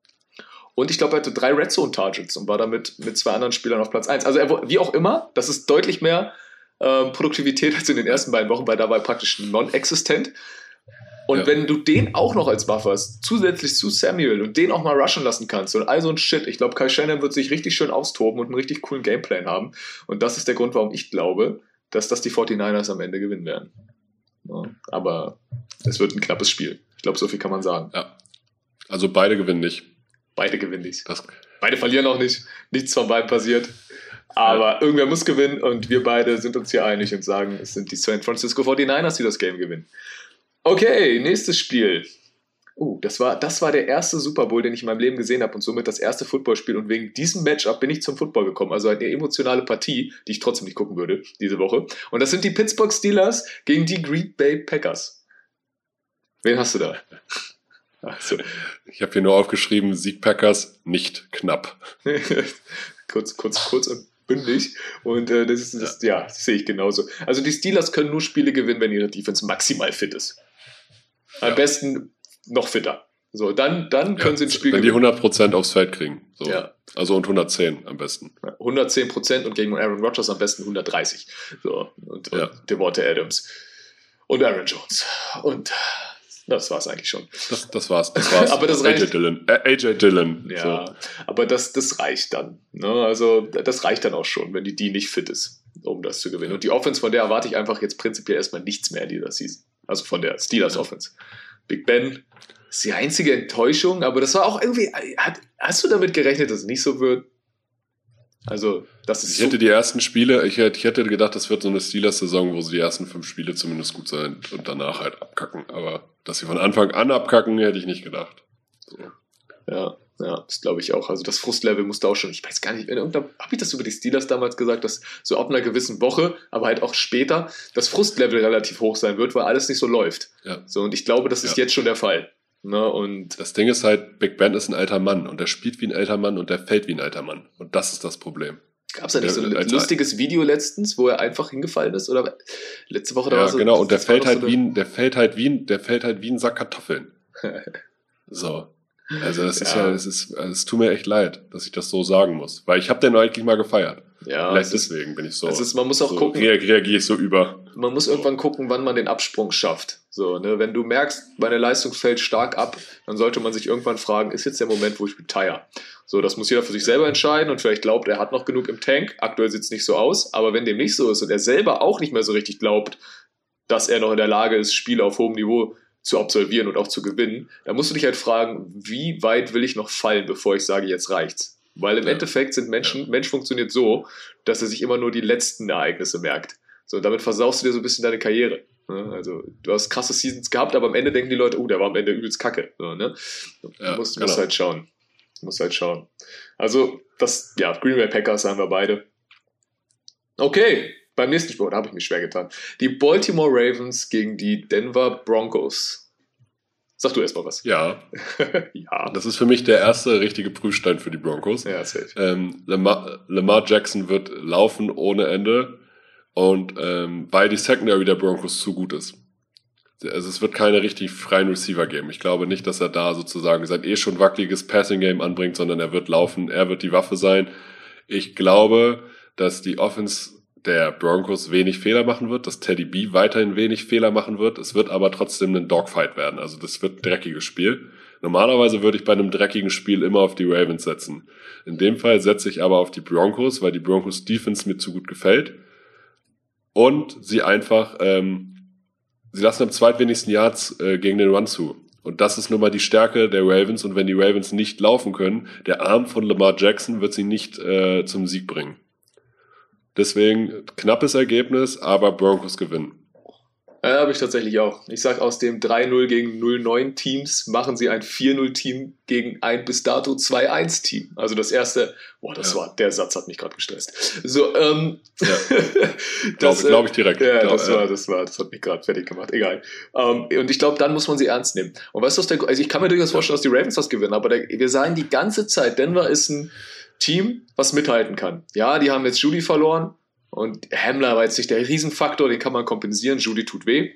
Speaker 3: Und ich glaube, er hatte 3 Red Zone Targets und war damit mit 2 anderen Spielern auf Platz 1. Also wie auch immer, das ist deutlich mehr Produktivität als in den ersten beiden Wochen, weil da war er praktisch non-existent. Und wenn du den auch noch als Waffe hast, zusätzlich zu Samuel und den auch mal rushen lassen kannst und all so ein Shit, ich glaube, Kyle Shanahan wird sich richtig schön austoben und einen richtig coolen Gameplan haben. Und das ist der Grund, warum ich glaube, dass das die 49ers am Ende gewinnen werden. Ja, aber es wird ein knappes Spiel. Ich glaube, so viel kann man sagen.
Speaker 2: Ja. Also beide gewinnen nicht.
Speaker 3: Beide gewinnen nicht. Beide verlieren auch nicht. Nichts von beiden passiert. Aber irgendwer muss gewinnen und wir beide sind uns hier einig und sagen, es sind die San Francisco 49ers, die das Game gewinnen. Okay, nächstes Spiel. Das war der erste Super Bowl, den ich in meinem Leben gesehen habe und somit das erste Footballspiel. Und wegen diesem Matchup bin ich zum Football gekommen. Also eine emotionale Partie, die ich trotzdem nicht gucken würde diese Woche. Und das sind die Pittsburgh Steelers gegen die Green Bay Packers. Wen hast du da?
Speaker 2: Also. Ich habe hier nur aufgeschrieben, Sieg Packers, nicht knapp.
Speaker 3: kurz und bündig. Und das sehe ich genauso. Also die Steelers können nur Spiele gewinnen, wenn ihre Defense maximal fit ist. Am besten noch fitter. So, dann können sie ein Spiel
Speaker 2: gewinnen. Wenn die 100% aufs Feld kriegen. So. Ja. Also und 110 am besten.
Speaker 3: 110% und gegen Aaron Rodgers am besten 130. So, und Devonta Adams. Und Aaron Jones. Und das war's eigentlich schon.
Speaker 2: Das war's. Aber das reicht. AJ Dillon.
Speaker 3: Ja, so. Aber das reicht dann. Ne? Also das reicht dann auch schon, wenn die nicht fit ist, um das zu gewinnen. Und die Offense, von der erwarte ich einfach jetzt prinzipiell erstmal nichts mehr in dieser Season. Also von der Steelers Offense. Big Ben ist die einzige Enttäuschung, aber das war auch irgendwie, hast du damit gerechnet, dass es nicht so wird? Also, das ist
Speaker 2: hätte die ersten Spiele, ich hätte gedacht, das wird so eine Steelers-Saison, wo sie die ersten 5 Spiele zumindest gut sein und danach halt abkacken. Aber dass sie von Anfang an abkacken, hätte ich nicht gedacht. So.
Speaker 3: Ja, das glaube ich auch. Also das Frustlevel musste auch schon, ich weiß gar nicht, habe ich das über die Steelers damals gesagt, dass so ab einer gewissen Woche, aber halt auch später, das Frustlevel relativ hoch sein wird, weil alles nicht so läuft.
Speaker 2: Ja.
Speaker 3: So, und ich glaube, das ist jetzt schon der Fall. Ne, und
Speaker 2: das Ding ist halt, Big Ben ist ein alter Mann und der spielt wie ein alter Mann und der fällt wie ein alter Mann. Und das ist das Problem.
Speaker 3: Gab es da nicht so ein lustiges Video letztens, wo er einfach hingefallen ist? Oder letzte Woche da war so.
Speaker 2: Genau, und der fällt halt wie ein Sack Kartoffeln. So. Also es tut mir echt leid, dass ich das so sagen muss. Weil ich habe den eigentlich mal gefeiert.
Speaker 3: Ja,
Speaker 2: vielleicht deswegen bin ich so.
Speaker 3: Man muss auch gucken.
Speaker 2: Reagiere ich so über.
Speaker 3: Man muss irgendwann gucken, wann man den Absprung schafft. So, ne? Wenn du merkst, meine Leistung fällt stark ab, dann sollte man sich irgendwann fragen, ist jetzt der Moment, wo ich retire? So, das muss jeder für sich selber entscheiden und vielleicht glaubt, er hat noch genug im Tank. Aktuell sieht es nicht so aus, aber wenn dem nicht so ist und er selber auch nicht mehr so richtig glaubt, dass er noch in der Lage ist, Spiele auf hohem Niveau zu absolvieren und auch zu gewinnen, dann musst du dich halt fragen, wie weit will ich noch fallen, bevor ich sage, jetzt reicht's. Weil im Endeffekt sind Mensch funktioniert so, dass er sich immer nur die letzten Ereignisse merkt. So, und damit versaust du dir so ein bisschen deine Karriere. Ne? Also, du hast krasse Seasons gehabt, aber am Ende denken die Leute, der war am Ende übelst kacke. So, ne? Du musst halt schauen. Also, Green Bay Packers sagen wir beide. Okay, beim nächsten Spiel, da habe ich mich schwer getan. Die Baltimore Ravens gegen die Denver Broncos. Sag du erst mal was.
Speaker 2: Ja. Ja. Das ist für mich der erste richtige Prüfstein für die Broncos.
Speaker 3: Ja, safe.
Speaker 2: Lamar Jackson wird laufen ohne Ende und weil die Secondary der Broncos zu gut ist. Also es wird keine richtig freien Receiver geben. Ich glaube nicht, dass er da sozusagen sein schon wackeliges Passing-Game anbringt, sondern er wird laufen, er wird die Waffe sein. Ich glaube, dass die Offense der Broncos wenig Fehler machen wird, dass Teddy B weiterhin wenig Fehler machen wird. Es wird aber trotzdem ein Dogfight werden. Also das wird ein dreckiges Spiel. Normalerweise würde ich bei einem dreckigen Spiel immer auf die Ravens setzen. In dem Fall setze ich aber auf die Broncos, weil die Broncos Defense mir zu gut gefällt. Und sie einfach, sie lassen am zweitwenigsten Yards gegen den Run zu. Und das ist nun mal die Stärke der Ravens. Und wenn die Ravens nicht laufen können, der Arm von Lamar Jackson wird sie nicht zum Sieg bringen. Deswegen knappes Ergebnis, aber Broncos gewinnen.
Speaker 3: Ja, habe ich tatsächlich auch. Ich sage, aus dem 3-0 gegen 0-9 Teams machen sie ein 4-0-Team gegen ein bis dato 2-1-Team. Also das erste, der Satz hat mich gerade gestresst. So,
Speaker 2: das glaube ich direkt.
Speaker 3: Ja, das hat mich gerade fertig gemacht. Egal. Und ich glaube, dann muss man sie ernst nehmen. Und weißt du, also ich kann mir durchaus vorstellen, dass die Ravens das gewinnen, aber wir sagen die ganze Zeit, Denver ist ein Team, was mithalten kann. Ja, die haben jetzt Judy verloren. Und Hamler war jetzt nicht der Riesenfaktor, den kann man kompensieren. Judy tut weh.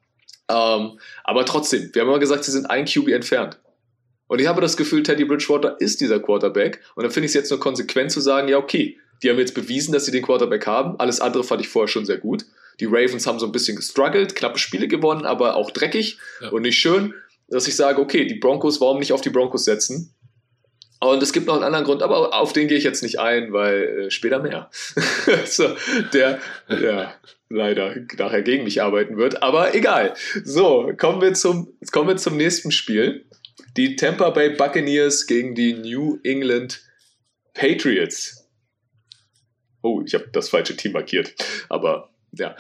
Speaker 3: Aber trotzdem, wir haben immer gesagt, sie sind ein QB entfernt. Und ich habe das Gefühl, Teddy Bridgewater ist dieser Quarterback. Und dann finde ich es jetzt nur konsequent zu sagen, ja okay, die haben jetzt bewiesen, dass sie den Quarterback haben. Alles andere fand ich vorher schon sehr gut. Die Ravens haben so ein bisschen gestruggelt, knappe Spiele gewonnen, aber auch dreckig und nicht schön. Dass ich sage, okay, die Broncos, warum nicht auf die Broncos setzen? Und es gibt noch einen anderen Grund, aber auf den gehe ich jetzt nicht ein, weil später mehr. So, der leider nachher gegen mich arbeiten wird, aber egal. So, kommen wir zum nächsten Spiel. Die Tampa Bay Buccaneers gegen die New England Patriots. Oh, ich habe das falsche Team markiert, aber ja.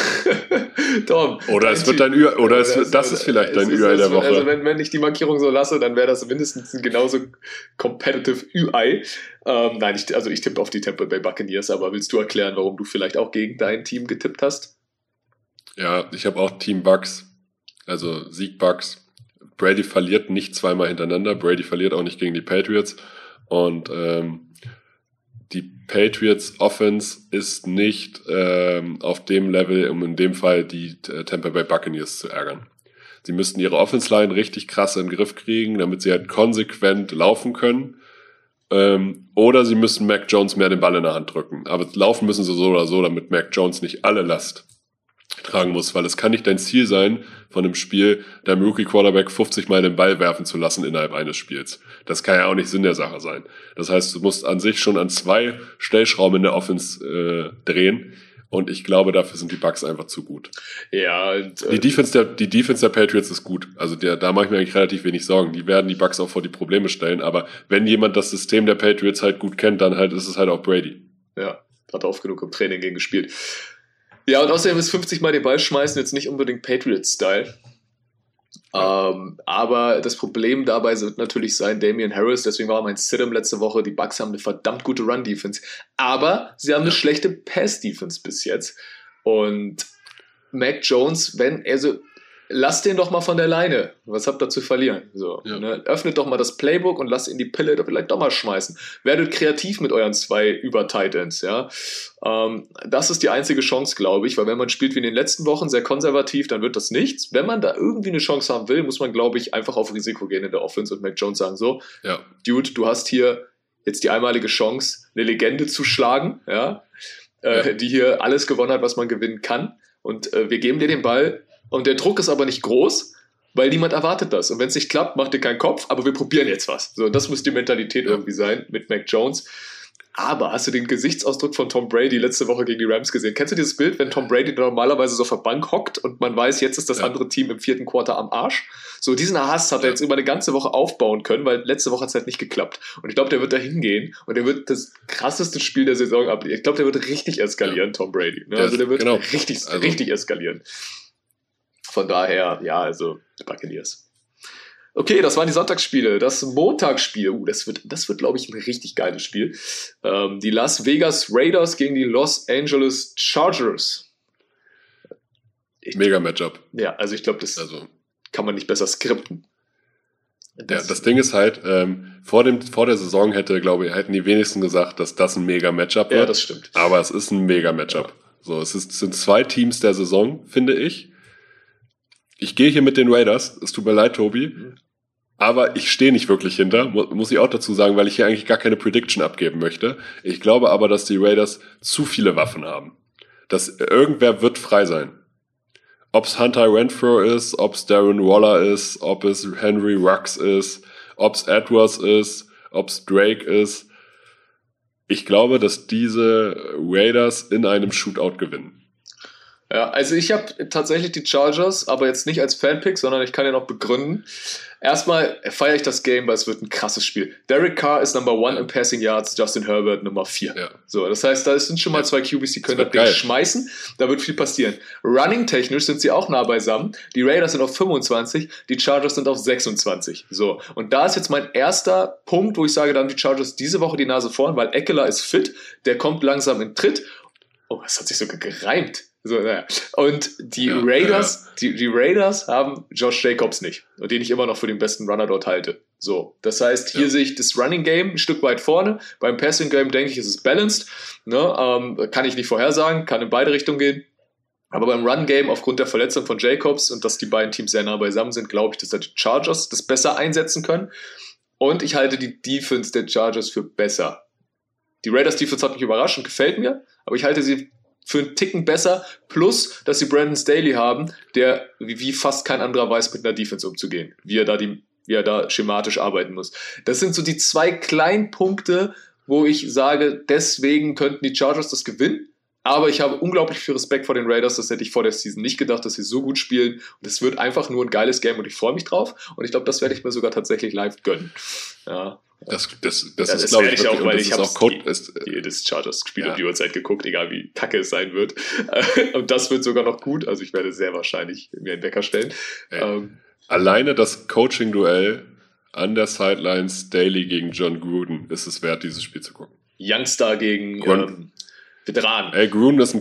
Speaker 3: Tom.
Speaker 2: Oder es wird dein das ist vielleicht dein Ü-Ei der Woche.
Speaker 3: Also wenn ich die Markierung so lasse, dann wäre das mindestens ein genauso competitive Ü-Ei. Nein, ich tippe auf die Tampa Bay Buccaneers, aber willst du erklären, warum du vielleicht auch gegen dein Team getippt hast?
Speaker 2: Ja, ich habe auch Team Bucks, also Sieg Bucks. Brady verliert nicht zweimal hintereinander, Brady verliert auch nicht gegen die Patriots und die Patriots Offense ist nicht auf dem Level, um in dem Fall die Tampa Bay Buccaneers zu ärgern. Sie müssten ihre Offense Line richtig krass in den Griff kriegen, damit sie halt konsequent laufen können. Oder sie müssen Mac Jones mehr den Ball in der Hand drücken. Aber laufen müssen sie so oder so, damit Mac Jones nicht alle Last tragen muss, weil es kann nicht dein Ziel sein, von einem Spiel deinem Rookie-Quarterback 50 Mal den Ball werfen zu lassen innerhalb eines Spiels. Das kann ja auch nicht Sinn der Sache sein. Das heißt, du musst an sich schon an 2 Stellschrauben in der Offense drehen und ich glaube, dafür sind die Bucks einfach zu gut.
Speaker 3: Ja, und,
Speaker 2: die Defense der Patriots ist gut. Also da mache ich mir eigentlich relativ wenig Sorgen. Die werden die Bucks auch vor die Probleme stellen, aber wenn jemand das System der Patriots halt gut kennt, dann halt ist es halt auch Brady.
Speaker 3: Ja, hat oft genug im Training gegen gespielt. Ja, und außerdem ist 50 Mal den Ball schmeißen jetzt nicht unbedingt Patriots-Style. Aber das Problem dabei wird natürlich sein, Damian Harris, deswegen war mein Sit-em letzte Woche, die Bucks haben eine verdammt gute Run-Defense, aber sie haben eine schlechte Pass-Defense bis jetzt. Und Mac Jones, lass den doch mal von der Leine. Was habt ihr zu verlieren? So, ne? Öffnet doch mal das Playbook und lasst ihn die Pille vielleicht doch mal schmeißen. Werdet kreativ mit euren 2 Über-Titans, ja. Das ist die einzige Chance, glaube ich, weil wenn man spielt wie in den letzten Wochen sehr konservativ, dann wird das nichts. Wenn man da irgendwie eine Chance haben will, muss man, glaube ich, einfach auf Risiko gehen in der Offense und Mac Jones sagen so, Dude, du hast hier jetzt die einmalige Chance, eine Legende zu schlagen, die hier alles gewonnen hat, was man gewinnen kann. Und wir geben dir den Ball. Und der Druck ist aber nicht groß, weil niemand erwartet das. Und wenn es nicht klappt, macht dir keinen Kopf, aber wir probieren jetzt was. So, das muss die Mentalität irgendwie sein mit Mac Jones. Aber hast du den Gesichtsausdruck von Tom Brady letzte Woche gegen die Rams gesehen? Kennst du dieses Bild, wenn Tom Brady normalerweise so auf der Bank hockt und man weiß, jetzt ist das andere Team im 4. Quarter am Arsch? So, diesen Hass hat er jetzt über eine ganze Woche aufbauen können, weil letzte Woche hat es halt nicht geklappt. Und ich glaube, der wird da hingehen und der wird das krasseste Spiel der Saison abliefern. Ich glaube, der wird richtig eskalieren, Tom Brady. Ne? Also der wird richtig eskalieren. Von daher, also Buccaneers. Okay, das waren die Sonntagsspiele. Das Montagsspiel, das wird, glaube ich, ein richtig geiles Spiel. Die Las Vegas Raiders gegen die Los Angeles Chargers.
Speaker 2: Mega Matchup.
Speaker 3: Ja, also ich glaube, das kann man nicht besser skripten.
Speaker 2: Das Ding ist halt, vor der Saison hätten die wenigsten gesagt, dass das ein mega Matchup wird.
Speaker 3: Ja, das stimmt.
Speaker 2: Aber es ist ein mega Matchup. So, sind 2 Teams der Saison, finde ich. Ich gehe hier mit den Raiders, es tut mir leid, Tobi, aber ich stehe nicht wirklich hinter, muss ich auch dazu sagen, weil ich hier eigentlich gar keine Prediction abgeben möchte. Ich glaube aber, dass die Raiders zu viele Waffen haben. Dass irgendwer wird frei sein. Ob es Hunter Renfrow ist, ob es Darren Waller ist, ob es Henry Ruggs ist, ob es Edwards ist, ob es Drake ist. Ich glaube, dass diese Raiders in einem Shootout gewinnen.
Speaker 3: Ja, also ich habe tatsächlich die Chargers, aber jetzt nicht als Fanpick, sondern ich kann ja noch begründen. Erstmal feiere ich das Game, weil es wird ein krasses Spiel. Derek Carr ist Number 1 in Passing Yards, Justin Herbert Nummer 4. Ja. So, das heißt, da sind schon mal zwei QBs, die können das Ding schmeißen. Da wird viel passieren. Running-technisch sind sie auch nah beisammen. Die Raiders sind auf 25, die Chargers sind auf 26. So, und da ist jetzt mein erster Punkt, wo ich sage, da haben die Chargers diese Woche die Nase vorn, weil Ekeler ist fit, der kommt langsam in Tritt. Oh, das hat sich sogar gereimt. So, naja. Und die Raiders, die Raiders haben Josh Jacobs nicht. Und den ich immer noch für den besten Runner dort halte. So, das heißt, hier sehe ich das Running Game ein Stück weit vorne. Beim Passing Game denke ich, ist es balanced. Ne? Kann ich nicht vorhersagen, kann in beide Richtungen gehen. Aber beim Run Game, aufgrund der Verletzung von Jacobs und dass die beiden Teams sehr nah beisammen sind, glaube ich, dass die Chargers das besser einsetzen können. Und ich halte die Defense der Chargers für besser. Die Raiders Defense hat mich überrascht und gefällt mir, aber ich halte sie für einen Ticken besser, plus, dass sie Brandon Staley haben, der wie fast kein anderer weiß, mit einer Defense umzugehen, wie er da schematisch arbeiten muss. Das sind so die zwei kleinen Punkte, wo ich sage, deswegen könnten die Chargers das gewinnen, aber ich habe unglaublich viel Respekt vor den Raiders, das hätte ich vor der Season nicht gedacht, dass sie so gut spielen, und es wird einfach nur ein geiles Game und ich freue mich drauf, und ich glaube, das werde ich mir sogar tatsächlich live gönnen. Ja.
Speaker 2: Das ist, glaube ich,
Speaker 3: auch, weil ich habe
Speaker 2: jedes
Speaker 3: Chargers-Spiel um die Uhrzeit geguckt, egal wie kacke es sein wird. Und das wird sogar noch gut, also ich werde sehr wahrscheinlich mir einen Wecker stellen.
Speaker 2: Alleine das Coaching-Duell an der Sideline Staley gegen John Gruden ist es wert, dieses Spiel zu gucken.
Speaker 3: Youngster gegen Veteran.
Speaker 2: Gruden ist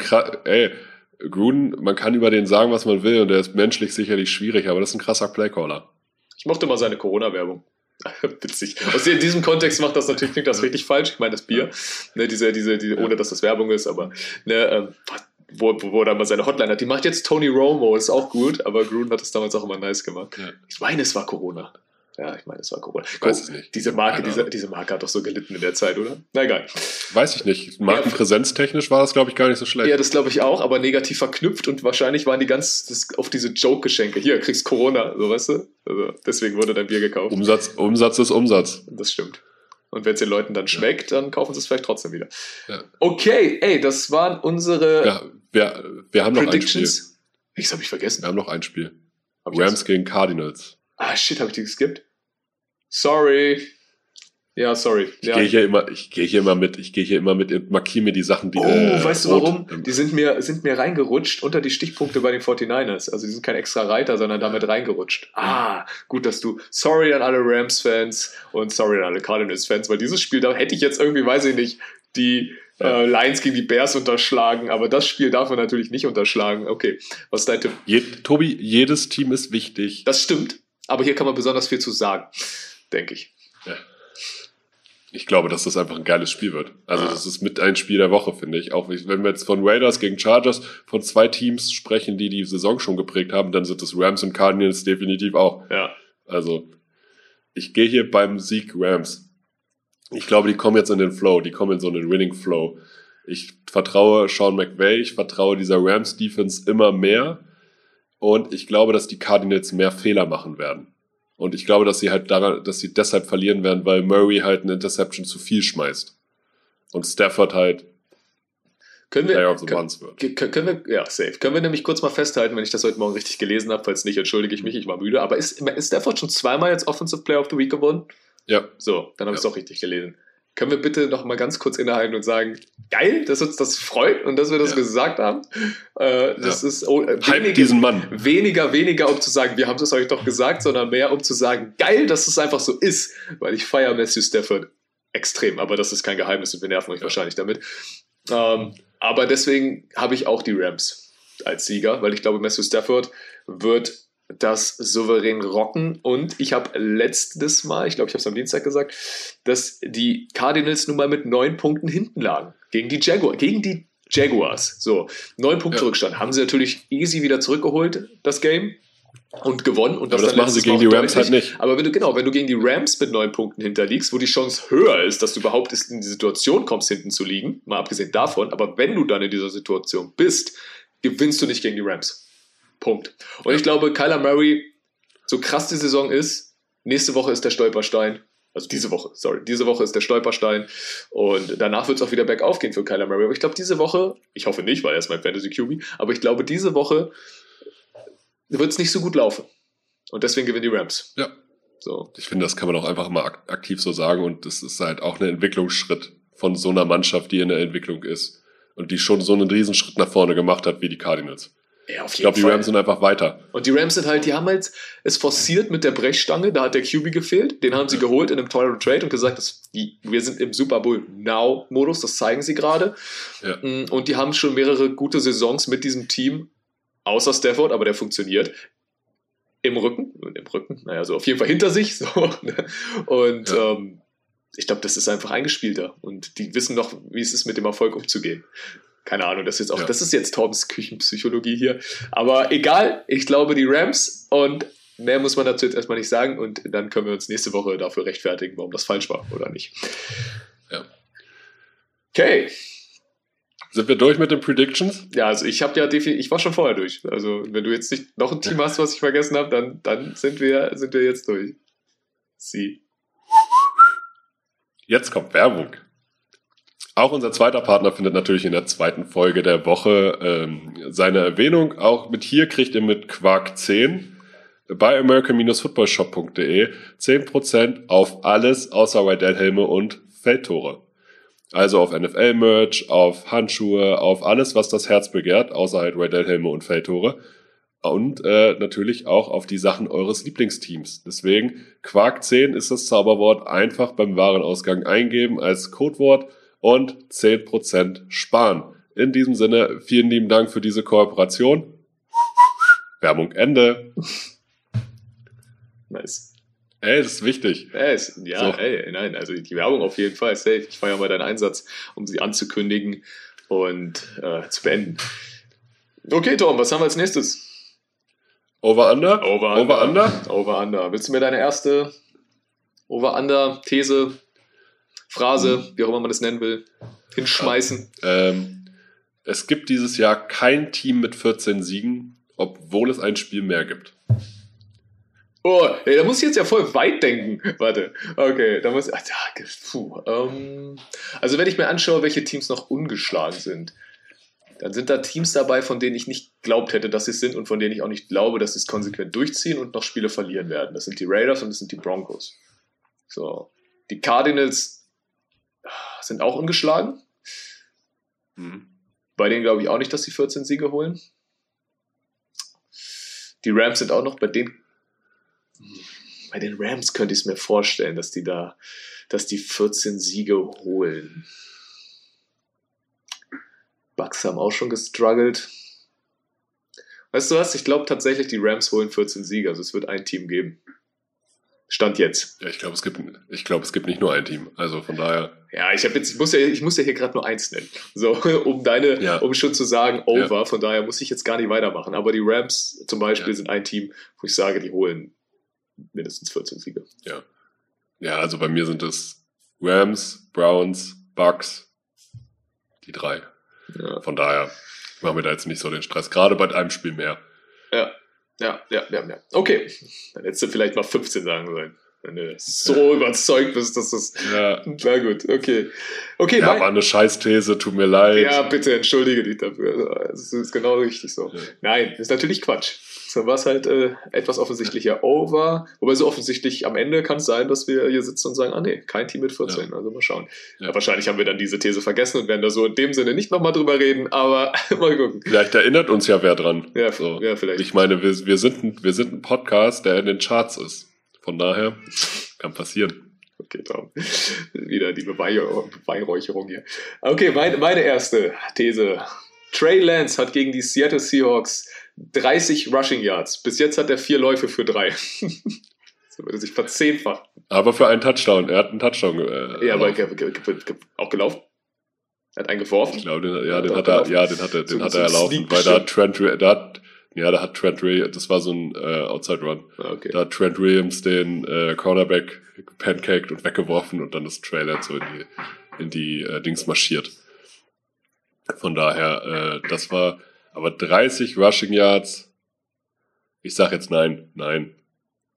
Speaker 2: Gruden, man kann über den sagen, was man will, und der ist menschlich sicherlich schwierig, aber das ist ein krasser Playcaller.
Speaker 3: Ich mochte mal seine Corona-Werbung. Witzig. In diesem Kontext klingt das richtig falsch. Ich meine, das Bier, ne, ohne dass das Werbung ist, aber ne, wo er mal seine Hotline hat. Die macht jetzt Tony Romo, ist auch gut, aber Gruden hat das damals auch immer nice gemacht. Ja. Ich meine, es war Corona. Ja, ich meine, es war Corona.
Speaker 2: Ich weiß es nicht.
Speaker 3: Diese Marke hat doch so gelitten in der Zeit, oder? Na egal.
Speaker 2: Weiß ich nicht. Markenpräsenztechnisch war das, glaube ich, gar nicht so schlecht.
Speaker 3: Ja, das glaube ich auch, aber negativ verknüpft, und wahrscheinlich waren die auf diese Joke-Geschenke. Hier, kriegst Corona, so, weißt du? Also, deswegen wurde dein Bier gekauft.
Speaker 2: Umsatz ist Umsatz.
Speaker 3: Das stimmt. Und wenn es den Leuten dann schmeckt, dann kaufen sie es vielleicht trotzdem wieder. Ja. Okay, das waren unsere
Speaker 2: wir haben noch ein Spiel.
Speaker 3: Das habe ich vergessen.
Speaker 2: Wir haben noch ein Spiel. Rams gegen Cardinals.
Speaker 3: Ah, shit, habe ich die geskippt? Sorry. Ja, sorry.
Speaker 2: Ich gehe hier immer mit und markiere mir die Sachen, die.
Speaker 3: Weißt du warum? Die sind mir reingerutscht unter die Stichpunkte bei den 49ers. Also die sind kein extra Reiter, sondern damit reingerutscht. Gut, dass du. Sorry an alle Rams-Fans und sorry an alle Cardinals-Fans, weil dieses Spiel, da hätte ich jetzt irgendwie, weiß ich nicht, die Lions gegen die Bears unterschlagen, aber das Spiel darf man natürlich nicht unterschlagen. Okay, was ist dein Tipp?
Speaker 2: Tobi, jedes Team ist wichtig.
Speaker 3: Das stimmt, aber hier kann man besonders viel zu sagen, denke ich.
Speaker 2: Ja. Ich glaube, dass das einfach ein geiles Spiel wird. Also das ist mit ein Spiel der Woche, finde ich. Auch wenn wir jetzt von Raiders gegen Chargers von zwei Teams sprechen, die die Saison schon geprägt haben, dann sind das Rams und Cardinals definitiv auch.
Speaker 3: Ja.
Speaker 2: Also ich gehe hier beim Sieg Rams. Ich glaube, die kommen jetzt in den Flow, die kommen in so einen Winning Flow. Ich vertraue Sean McVay, ich vertraue dieser Rams-Defense immer mehr, und ich glaube, dass die Cardinals mehr Fehler machen werden. Und ich glaube, dass sie deshalb verlieren werden, weil Murray halt eine Interception zu viel schmeißt. Und Stafford halt Player of the Month wird.
Speaker 3: Ja, safe. Können wir nämlich kurz mal festhalten, wenn ich das heute Morgen richtig gelesen habe, falls nicht, entschuldige ich mich, ich war müde. Aber ist Stafford schon zweimal jetzt Offensive Player of the Week geworden?
Speaker 2: Ja.
Speaker 3: So, dann habe ich es auch richtig gelesen. Können wir bitte noch mal ganz kurz innehalten und sagen, geil, dass uns das freut und dass wir das gesagt haben. Das ist
Speaker 2: diesen Mann.
Speaker 3: Weniger, um zu sagen, wir haben es euch doch gesagt, sondern mehr, um zu sagen, geil, dass es einfach so ist. Weil ich feiere Matthew Stafford extrem, aber das ist kein Geheimnis und wir nerven euch wahrscheinlich damit. Aber deswegen habe ich auch die Rams als Sieger, weil ich glaube, Matthew Stafford wird das souverän rocken, und ich habe letztes Mal, ich glaube, ich habe es am Dienstag gesagt, dass die Cardinals nun mal mit 9 Punkten hinten lagen gegen die Jaguars. So, 9 Punkte Rückstand. Haben sie natürlich easy wieder zurückgeholt, das Game, und gewonnen. Und
Speaker 2: das machen sie gegen die Rams halt nicht.
Speaker 3: Aber wenn du gegen die Rams mit 9 Punkten hinterliegst, wo die Chance höher ist, dass du überhaupt in die Situation kommst, hinten zu liegen, mal abgesehen davon, aber wenn du dann in dieser Situation bist, gewinnst du nicht gegen die Rams. Punkt. Und ich glaube, Kyler Murray, so krass die Saison ist, nächste Woche ist der Stolperstein. Also diese Woche ist der Stolperstein und danach wird es auch wieder bergauf gehen für Kyler Murray. Aber ich glaube, diese Woche, ich hoffe nicht, weil er ist mein Fantasy-QB, aber ich glaube, diese Woche wird es nicht so gut laufen. Und deswegen gewinnen die Rams.
Speaker 2: Ja.
Speaker 3: So.
Speaker 2: Ich finde, das kann man auch einfach mal aktiv so sagen und das ist halt auch ein Entwicklungsschritt von so einer Mannschaft, die in der Entwicklung ist und die schon so einen Riesenschritt nach vorne gemacht hat wie die Cardinals.
Speaker 3: Ja, auf jeden
Speaker 2: ich glaube, die Rams sind einfach weiter.
Speaker 3: Und die Rams sind halt, die haben halt es forciert mit der Brechstange, da hat der QB gefehlt, den haben sie geholt in einem teuren Trade und gesagt, wir sind im Super Bowl Now-Modus, das zeigen sie gerade.
Speaker 2: Ja.
Speaker 3: Und die haben schon mehrere gute Saisons mit diesem Team, außer Stafford, aber der funktioniert, im Rücken, naja, so auf jeden Fall hinter sich. So. Und ich glaube, das ist einfach eingespielter und die wissen noch, wie es ist, mit dem Erfolg umzugehen. Keine Ahnung, das ist jetzt Torbens Küchenpsychologie hier. Aber egal, ich glaube die Rams und mehr muss man dazu jetzt erstmal nicht sagen und dann können wir uns nächste Woche dafür rechtfertigen, warum das falsch war oder nicht.
Speaker 2: Ja.
Speaker 3: Okay.
Speaker 2: Sind wir durch mit den Predictions?
Speaker 3: Ja, also ich war schon vorher durch. Also wenn du jetzt nicht noch ein Team hast, was ich vergessen habe, dann sind wir jetzt durch.
Speaker 2: Jetzt kommt Werbung. Auch unser zweiter Partner findet natürlich in der zweiten Folge der Woche seine Erwähnung. Auch mit hier kriegt ihr mit Quark 10 bei american-footballshop.de 10% auf alles außer Waddell-Helme und Feldtore. Also auf NFL-Merch, auf Handschuhe, auf alles, was das Herz begehrt, außer halt Waddell-Helme und Feldtore. Und natürlich auch auf die Sachen eures Lieblingsteams. Deswegen, Quark 10 ist das Zauberwort. Einfach beim Warenausgang eingeben als Codewort und 10% sparen. In diesem Sinne, vielen lieben Dank für diese Kooperation. Werbung Ende.
Speaker 3: Nice.
Speaker 2: Das ist wichtig.
Speaker 3: Nein, also die Werbung auf jeden Fall, safe. Ich feiere mal deinen Einsatz, um sie anzukündigen und zu beenden. Okay, Tom, was haben wir als nächstes?
Speaker 2: Over-Under?
Speaker 3: Over-Under. Willst du mir deine erste Over-Under-These, Phrase, wie auch immer man das nennen will, hinschmeißen?
Speaker 2: Es gibt dieses Jahr kein Team mit 14 Siegen, obwohl es ein Spiel mehr gibt.
Speaker 3: Oh, ey, da muss ich jetzt ja voll weit denken. Warte, okay, da muss also wenn ich mir anschaue, welche Teams noch ungeschlagen sind, dann sind da Teams dabei, von denen ich nicht geglaubt hätte, dass sie es sind und von denen ich auch nicht glaube, dass sie es konsequent durchziehen und noch Spiele verlieren werden. Das sind die Raiders und das sind die Broncos. So, die Cardinals sind auch ungeschlagen. Bei denen glaube ich auch nicht, dass sie 14 Siege holen. Die Rams sind auch noch, bei den Rams könnte ich es mir vorstellen, dass die 14 Siege holen. Bucks haben auch schon gestruggelt. Weißt du was? Ich glaube tatsächlich, die Rams holen 14 Siege. Also es wird ein Team geben. Stand jetzt.
Speaker 2: Ja, ich glaube, es gibt nicht nur ein Team. Also von daher.
Speaker 3: Ja, ich muss ja hier gerade nur eins nennen. So, um schon zu sagen, over. Ja. Von daher muss ich jetzt gar nicht weitermachen. Aber die Rams zum Beispiel sind ein Team, wo ich sage, die holen mindestens 14 Siege.
Speaker 2: Ja. Ja, also bei mir sind es Rams, Browns, Bucks, die 3. Ja. Von daher machen wir da jetzt nicht so den Stress, gerade bei einem Spiel mehr.
Speaker 3: Ja. Okay, dann hättest du vielleicht mal 15 sagen sollen, wenn du so überzeugt bist, dass das... Ja. Na gut, okay.
Speaker 2: Ja, war eine Scheißthese, tut mir leid.
Speaker 3: Ja, bitte entschuldige dich dafür. Das ist genau richtig so. Ja. Nein, ist natürlich Quatsch. So war es halt etwas offensichtlicher over. Wobei so offensichtlich am Ende kann es sein, dass wir hier sitzen und sagen, nee, kein Team mit 14. Ja. Also mal schauen. Ja, wahrscheinlich haben wir dann diese These vergessen und werden da so in dem Sinne nicht nochmal drüber reden, aber mal gucken.
Speaker 2: Vielleicht erinnert uns ja wer dran.
Speaker 3: Ja, so. Ja, vielleicht.
Speaker 2: Ich meine, wir sind ein Podcast, der in den Charts ist. Von daher kann passieren.
Speaker 3: Okay, Tom. Wieder die Beweihräucherung hier. Okay, meine erste These. Trey Lance hat gegen die Seattle Seahawks 30 Rushing Yards. Bis jetzt hat er 4 Läufe für 3. So würde sich verzehnfachen.
Speaker 2: Aber für einen Touchdown. Er hat einen Touchdown
Speaker 3: aber auch gelaufen? Er hat einen geworfen?
Speaker 2: Ich glaube, den hat er erlaufen. Weil da hat Trent Williams, das war so ein Outside Run.
Speaker 3: Okay.
Speaker 2: Da hat Trent Williams den Cornerback pancaked und weggeworfen und dann ist Trey Lance so in die Dings marschiert. Von daher, das war aber 30 Rushing Yards. Ich sag jetzt nein.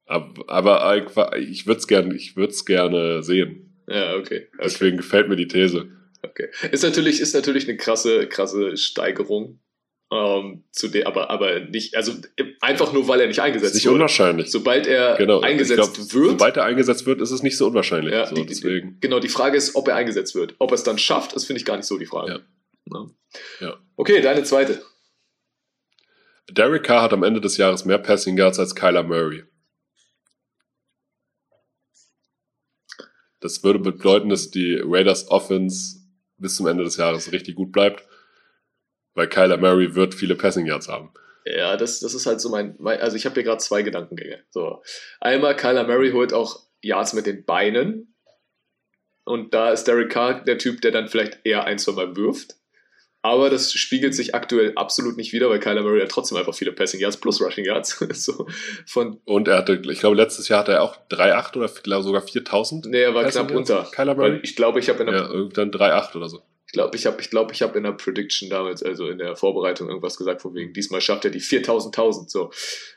Speaker 2: Aber ich würde es gerne sehen.
Speaker 3: Ja, okay.
Speaker 2: Deswegen gefällt mir die These.
Speaker 3: Okay. Ist natürlich eine krasse Steigerung. Aber nicht, also einfach nur, weil er nicht eingesetzt wird.
Speaker 2: Ist nicht unwahrscheinlich.
Speaker 3: Sobald er eingesetzt wird.
Speaker 2: Sobald er eingesetzt wird, ist es nicht so unwahrscheinlich.
Speaker 3: Ja,
Speaker 2: deswegen.
Speaker 3: Genau, die Frage ist, ob er eingesetzt wird. Ob er es dann schafft, das finde ich gar nicht so die Frage.
Speaker 2: Ja.
Speaker 3: Okay, deine zweite.
Speaker 2: Derek Carr hat am Ende des Jahres mehr Passing Yards als Kyler Murray. Das würde bedeuten, dass die Raiders Offense bis zum Ende des Jahres richtig gut bleibt, weil Kyler Murray wird viele Passing Yards haben.
Speaker 3: Ja, das ist halt so also ich habe hier gerade zwei Gedankengänge. So. Einmal, Kyler Murray holt auch Yards mit den Beinen und da ist Derek Carr der Typ, der dann vielleicht eher 1-2 Mal wirft. Aber das spiegelt sich aktuell absolut nicht wider, weil Kyler Murray hat trotzdem einfach viele Passing Yards plus Rushing Yards.
Speaker 2: Und er hatte, ich glaube, letztes Jahr hatte er auch 3,8 oder sogar 4.000.
Speaker 3: Nee, er war knapp unter.
Speaker 2: Kyler Murray?
Speaker 3: Ich glaube, ich habe
Speaker 2: dann 3,8 oder so.
Speaker 3: Ich habe in der Prediction damals, also in der Vorbereitung irgendwas gesagt, von wegen, diesmal schafft er die 4.000. So.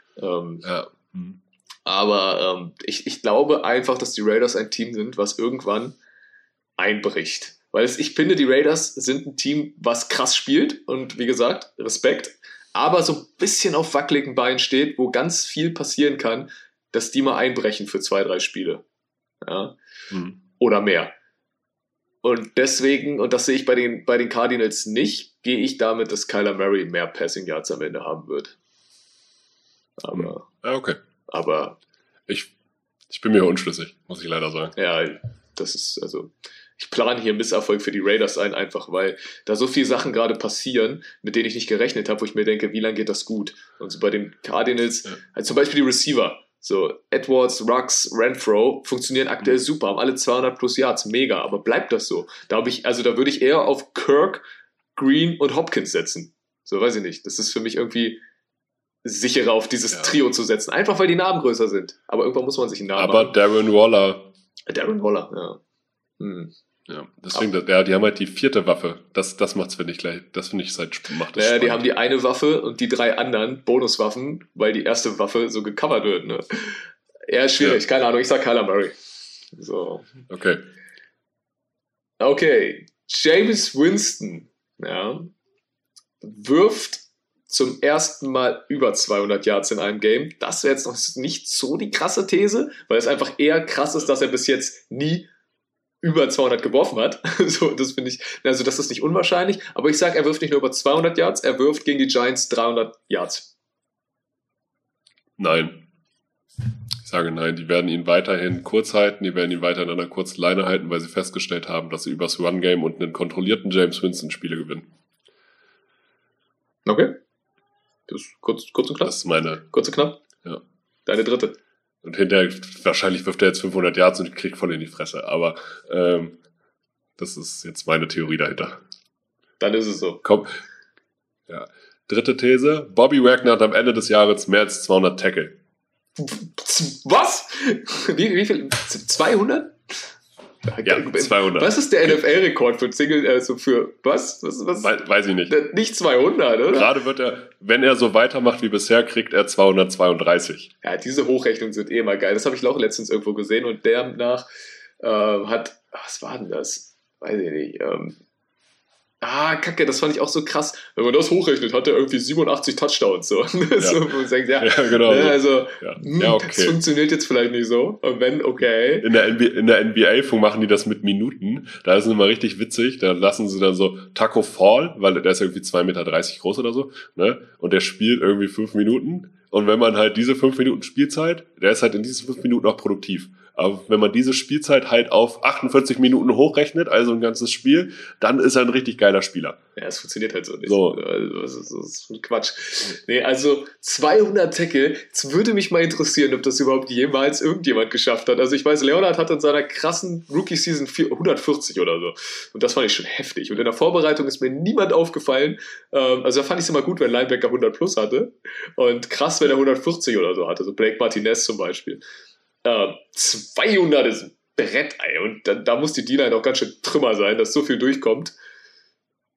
Speaker 3: Aber ich glaube einfach, dass die Raiders ein Team sind, was irgendwann einbricht. Weil ich finde, die Raiders sind ein Team, was krass spielt und wie gesagt, Respekt, aber so ein bisschen auf wackeligen Beinen steht, wo ganz viel passieren kann, dass die mal einbrechen für 2-3 Spiele. Ja? Oder mehr. Und deswegen, und das sehe ich bei den Cardinals nicht, gehe ich damit, dass Kyler Murray mehr Passing Yards am Ende haben wird.
Speaker 2: Okay.
Speaker 3: Aber
Speaker 2: ich bin mir unschlüssig, muss ich leider sagen.
Speaker 3: Ja, das ist, also ich plane hier Misserfolg für die Raiders ein, einfach weil da so viele Sachen gerade passieren, mit denen ich nicht gerechnet habe, wo ich mir denke, wie lange geht das gut? Und so bei den Cardinals, halt zum Beispiel die Receiver, so Edwards, Ruggs, Renfro, funktionieren aktuell super, haben alle 200 plus Yards, mega, aber bleibt das so? Da würde ich eher auf Kirk, Green und Hopkins setzen. So, weiß ich nicht. Das ist für mich irgendwie sicherer, auf dieses Trio zu setzen. Einfach, weil die Namen größer sind. Aber irgendwann muss man sich einen Namen
Speaker 2: machen.
Speaker 3: Darren
Speaker 2: Waller,
Speaker 3: ja.
Speaker 2: Ja, deswegen, die haben halt die 4. Waffe. Das macht's, finde ich, gleich. Das finde ich macht das spannend.
Speaker 3: Die haben die eine Waffe und die 3 anderen Bonuswaffen, weil die erste Waffe so gecovert wird, ne? Ja, schwierig, keine Ahnung, ich sag Kyler Murray. So. Okay. Jameis Winston, wirft zum ersten Mal über 200 Yards in einem Game. Das wäre jetzt noch nicht so die krasse These, weil es einfach eher krass ist, dass er bis jetzt nie über 200 geworfen hat. So, das finde ich, also das ist nicht unwahrscheinlich, aber ich sage, er wirft nicht nur über 200 Yards, er wirft gegen die Giants 300 Yards.
Speaker 2: Nein. Ich sage nein, die werden ihn weiterhin kurz halten, die werden ihn weiterhin an einer kurzen Leine halten, weil sie festgestellt haben, dass sie übers Run-Game und einen kontrollierten James Winston Spiele gewinnen.
Speaker 3: Okay. Das ist kurz und knapp.
Speaker 2: Das ist meine.
Speaker 3: Kurz und knapp?
Speaker 2: Ja.
Speaker 3: Deine dritte.
Speaker 2: Und hinterher, wahrscheinlich wirft er jetzt 500 Yards und kriegt voll in die Fresse. Aber das ist jetzt meine Theorie dahinter.
Speaker 3: Dann ist es so.
Speaker 2: Komm. Ja. Dritte These. Bobby Wagner hat am Ende des Jahres mehr als 200 Tackle.
Speaker 3: Was? Wie viel? 200?
Speaker 2: Ja, 200.
Speaker 3: Was ist der NFL-Rekord für Single, also für was?
Speaker 2: Weiß ich nicht.
Speaker 3: Nicht 200, oder?
Speaker 2: Gerade wird er, wenn er so weitermacht wie bisher, kriegt er 232.
Speaker 3: Ja, diese Hochrechnungen sind eh mal geil. Das habe ich auch letztens irgendwo gesehen und demnach was war denn das? Weiß ich nicht. Kacke, das fand ich auch so krass. Wenn man das hochrechnet, hat er irgendwie 87 Touchdowns. So.
Speaker 2: Ja.
Speaker 3: So, wo man denkt,
Speaker 2: genau.
Speaker 3: Also,
Speaker 2: okay.
Speaker 3: Das funktioniert jetzt vielleicht nicht so. Und wenn, okay.
Speaker 2: In der NBA machen die das mit Minuten. Da ist es immer richtig witzig. Da lassen sie dann so Taco Fall, weil der ist irgendwie 2,30 Meter groß oder so. Ne? Und der spielt irgendwie 5 Minuten. Und wenn man halt diese 5 Minuten Spielzeit, der ist halt in diesen 5 Minuten auch produktiv. Aber wenn man diese Spielzeit halt auf 48 Minuten hochrechnet, also ein ganzes Spiel, dann ist er ein richtig geiler Spieler.
Speaker 3: Ja, es funktioniert halt so nicht.
Speaker 2: So.
Speaker 3: Also, das ist Quatsch. Nee, also 200 Tackle, jetzt würde mich mal interessieren, ob das überhaupt jemals irgendjemand geschafft hat. Also ich weiß, Leonard hat in seiner krassen Rookie-Season 140 oder so. Und das fand ich schon heftig. Und in der Vorbereitung ist mir niemand aufgefallen. Also da fand ich es immer gut, wenn Linebacker 100 plus hatte. Und krass, wenn er 140 oder so hatte. So Blake Martinez zum Beispiel. 200 ist ein Brett, ey. Und da muss die D-Line auch ganz schön Trümmer sein, dass so viel durchkommt.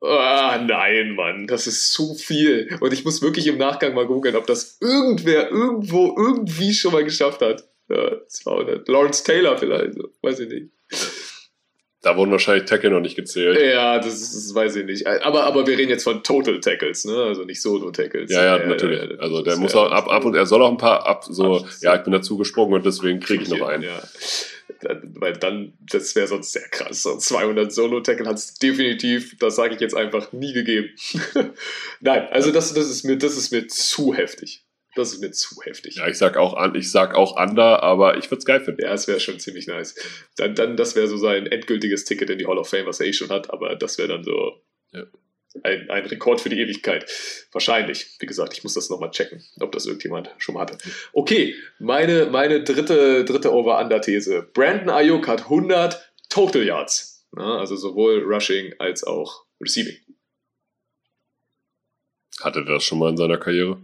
Speaker 3: Nein, Mann, das ist zu viel. Und ich muss wirklich im Nachgang mal googeln, ob das irgendwer irgendwo irgendwie schon mal geschafft hat. Ja, 200. Lawrence Taylor vielleicht, weiß ich nicht.
Speaker 2: Da wurden wahrscheinlich Tackle noch nicht gezählt.
Speaker 3: Ja, das weiß ich nicht. Aber wir reden jetzt von Total Tackles, ne? Also nicht Solo-Tackles.
Speaker 2: Ja, natürlich. Also der muss auch ab und er soll auch ein paar ich bin dazu gesprungen und deswegen kriege ich noch einen. Ja.
Speaker 3: Weil dann, das wäre sonst sehr krass. So 200 Solo-Tackle hat es definitiv, das sage ich jetzt einfach, nie gegeben. Nein, also das ist mir zu heftig. Das ist mir zu heftig.
Speaker 2: Ja, ich sag auch Under, aber ich würde es geil finden.
Speaker 3: Ja, es wäre schon ziemlich nice. Dann das wäre so sein endgültiges Ticket in die Hall of Fame, was er schon hat, aber das wäre dann so ein Rekord für die Ewigkeit. Wahrscheinlich. Wie gesagt, ich muss das nochmal checken, ob das irgendjemand schon mal hatte. Okay, meine dritte Over-Under-These. Brandon Ayuk hat 100 Total Yards. Also sowohl Rushing als auch Receiving.
Speaker 2: Hatte er das schon mal in seiner Karriere?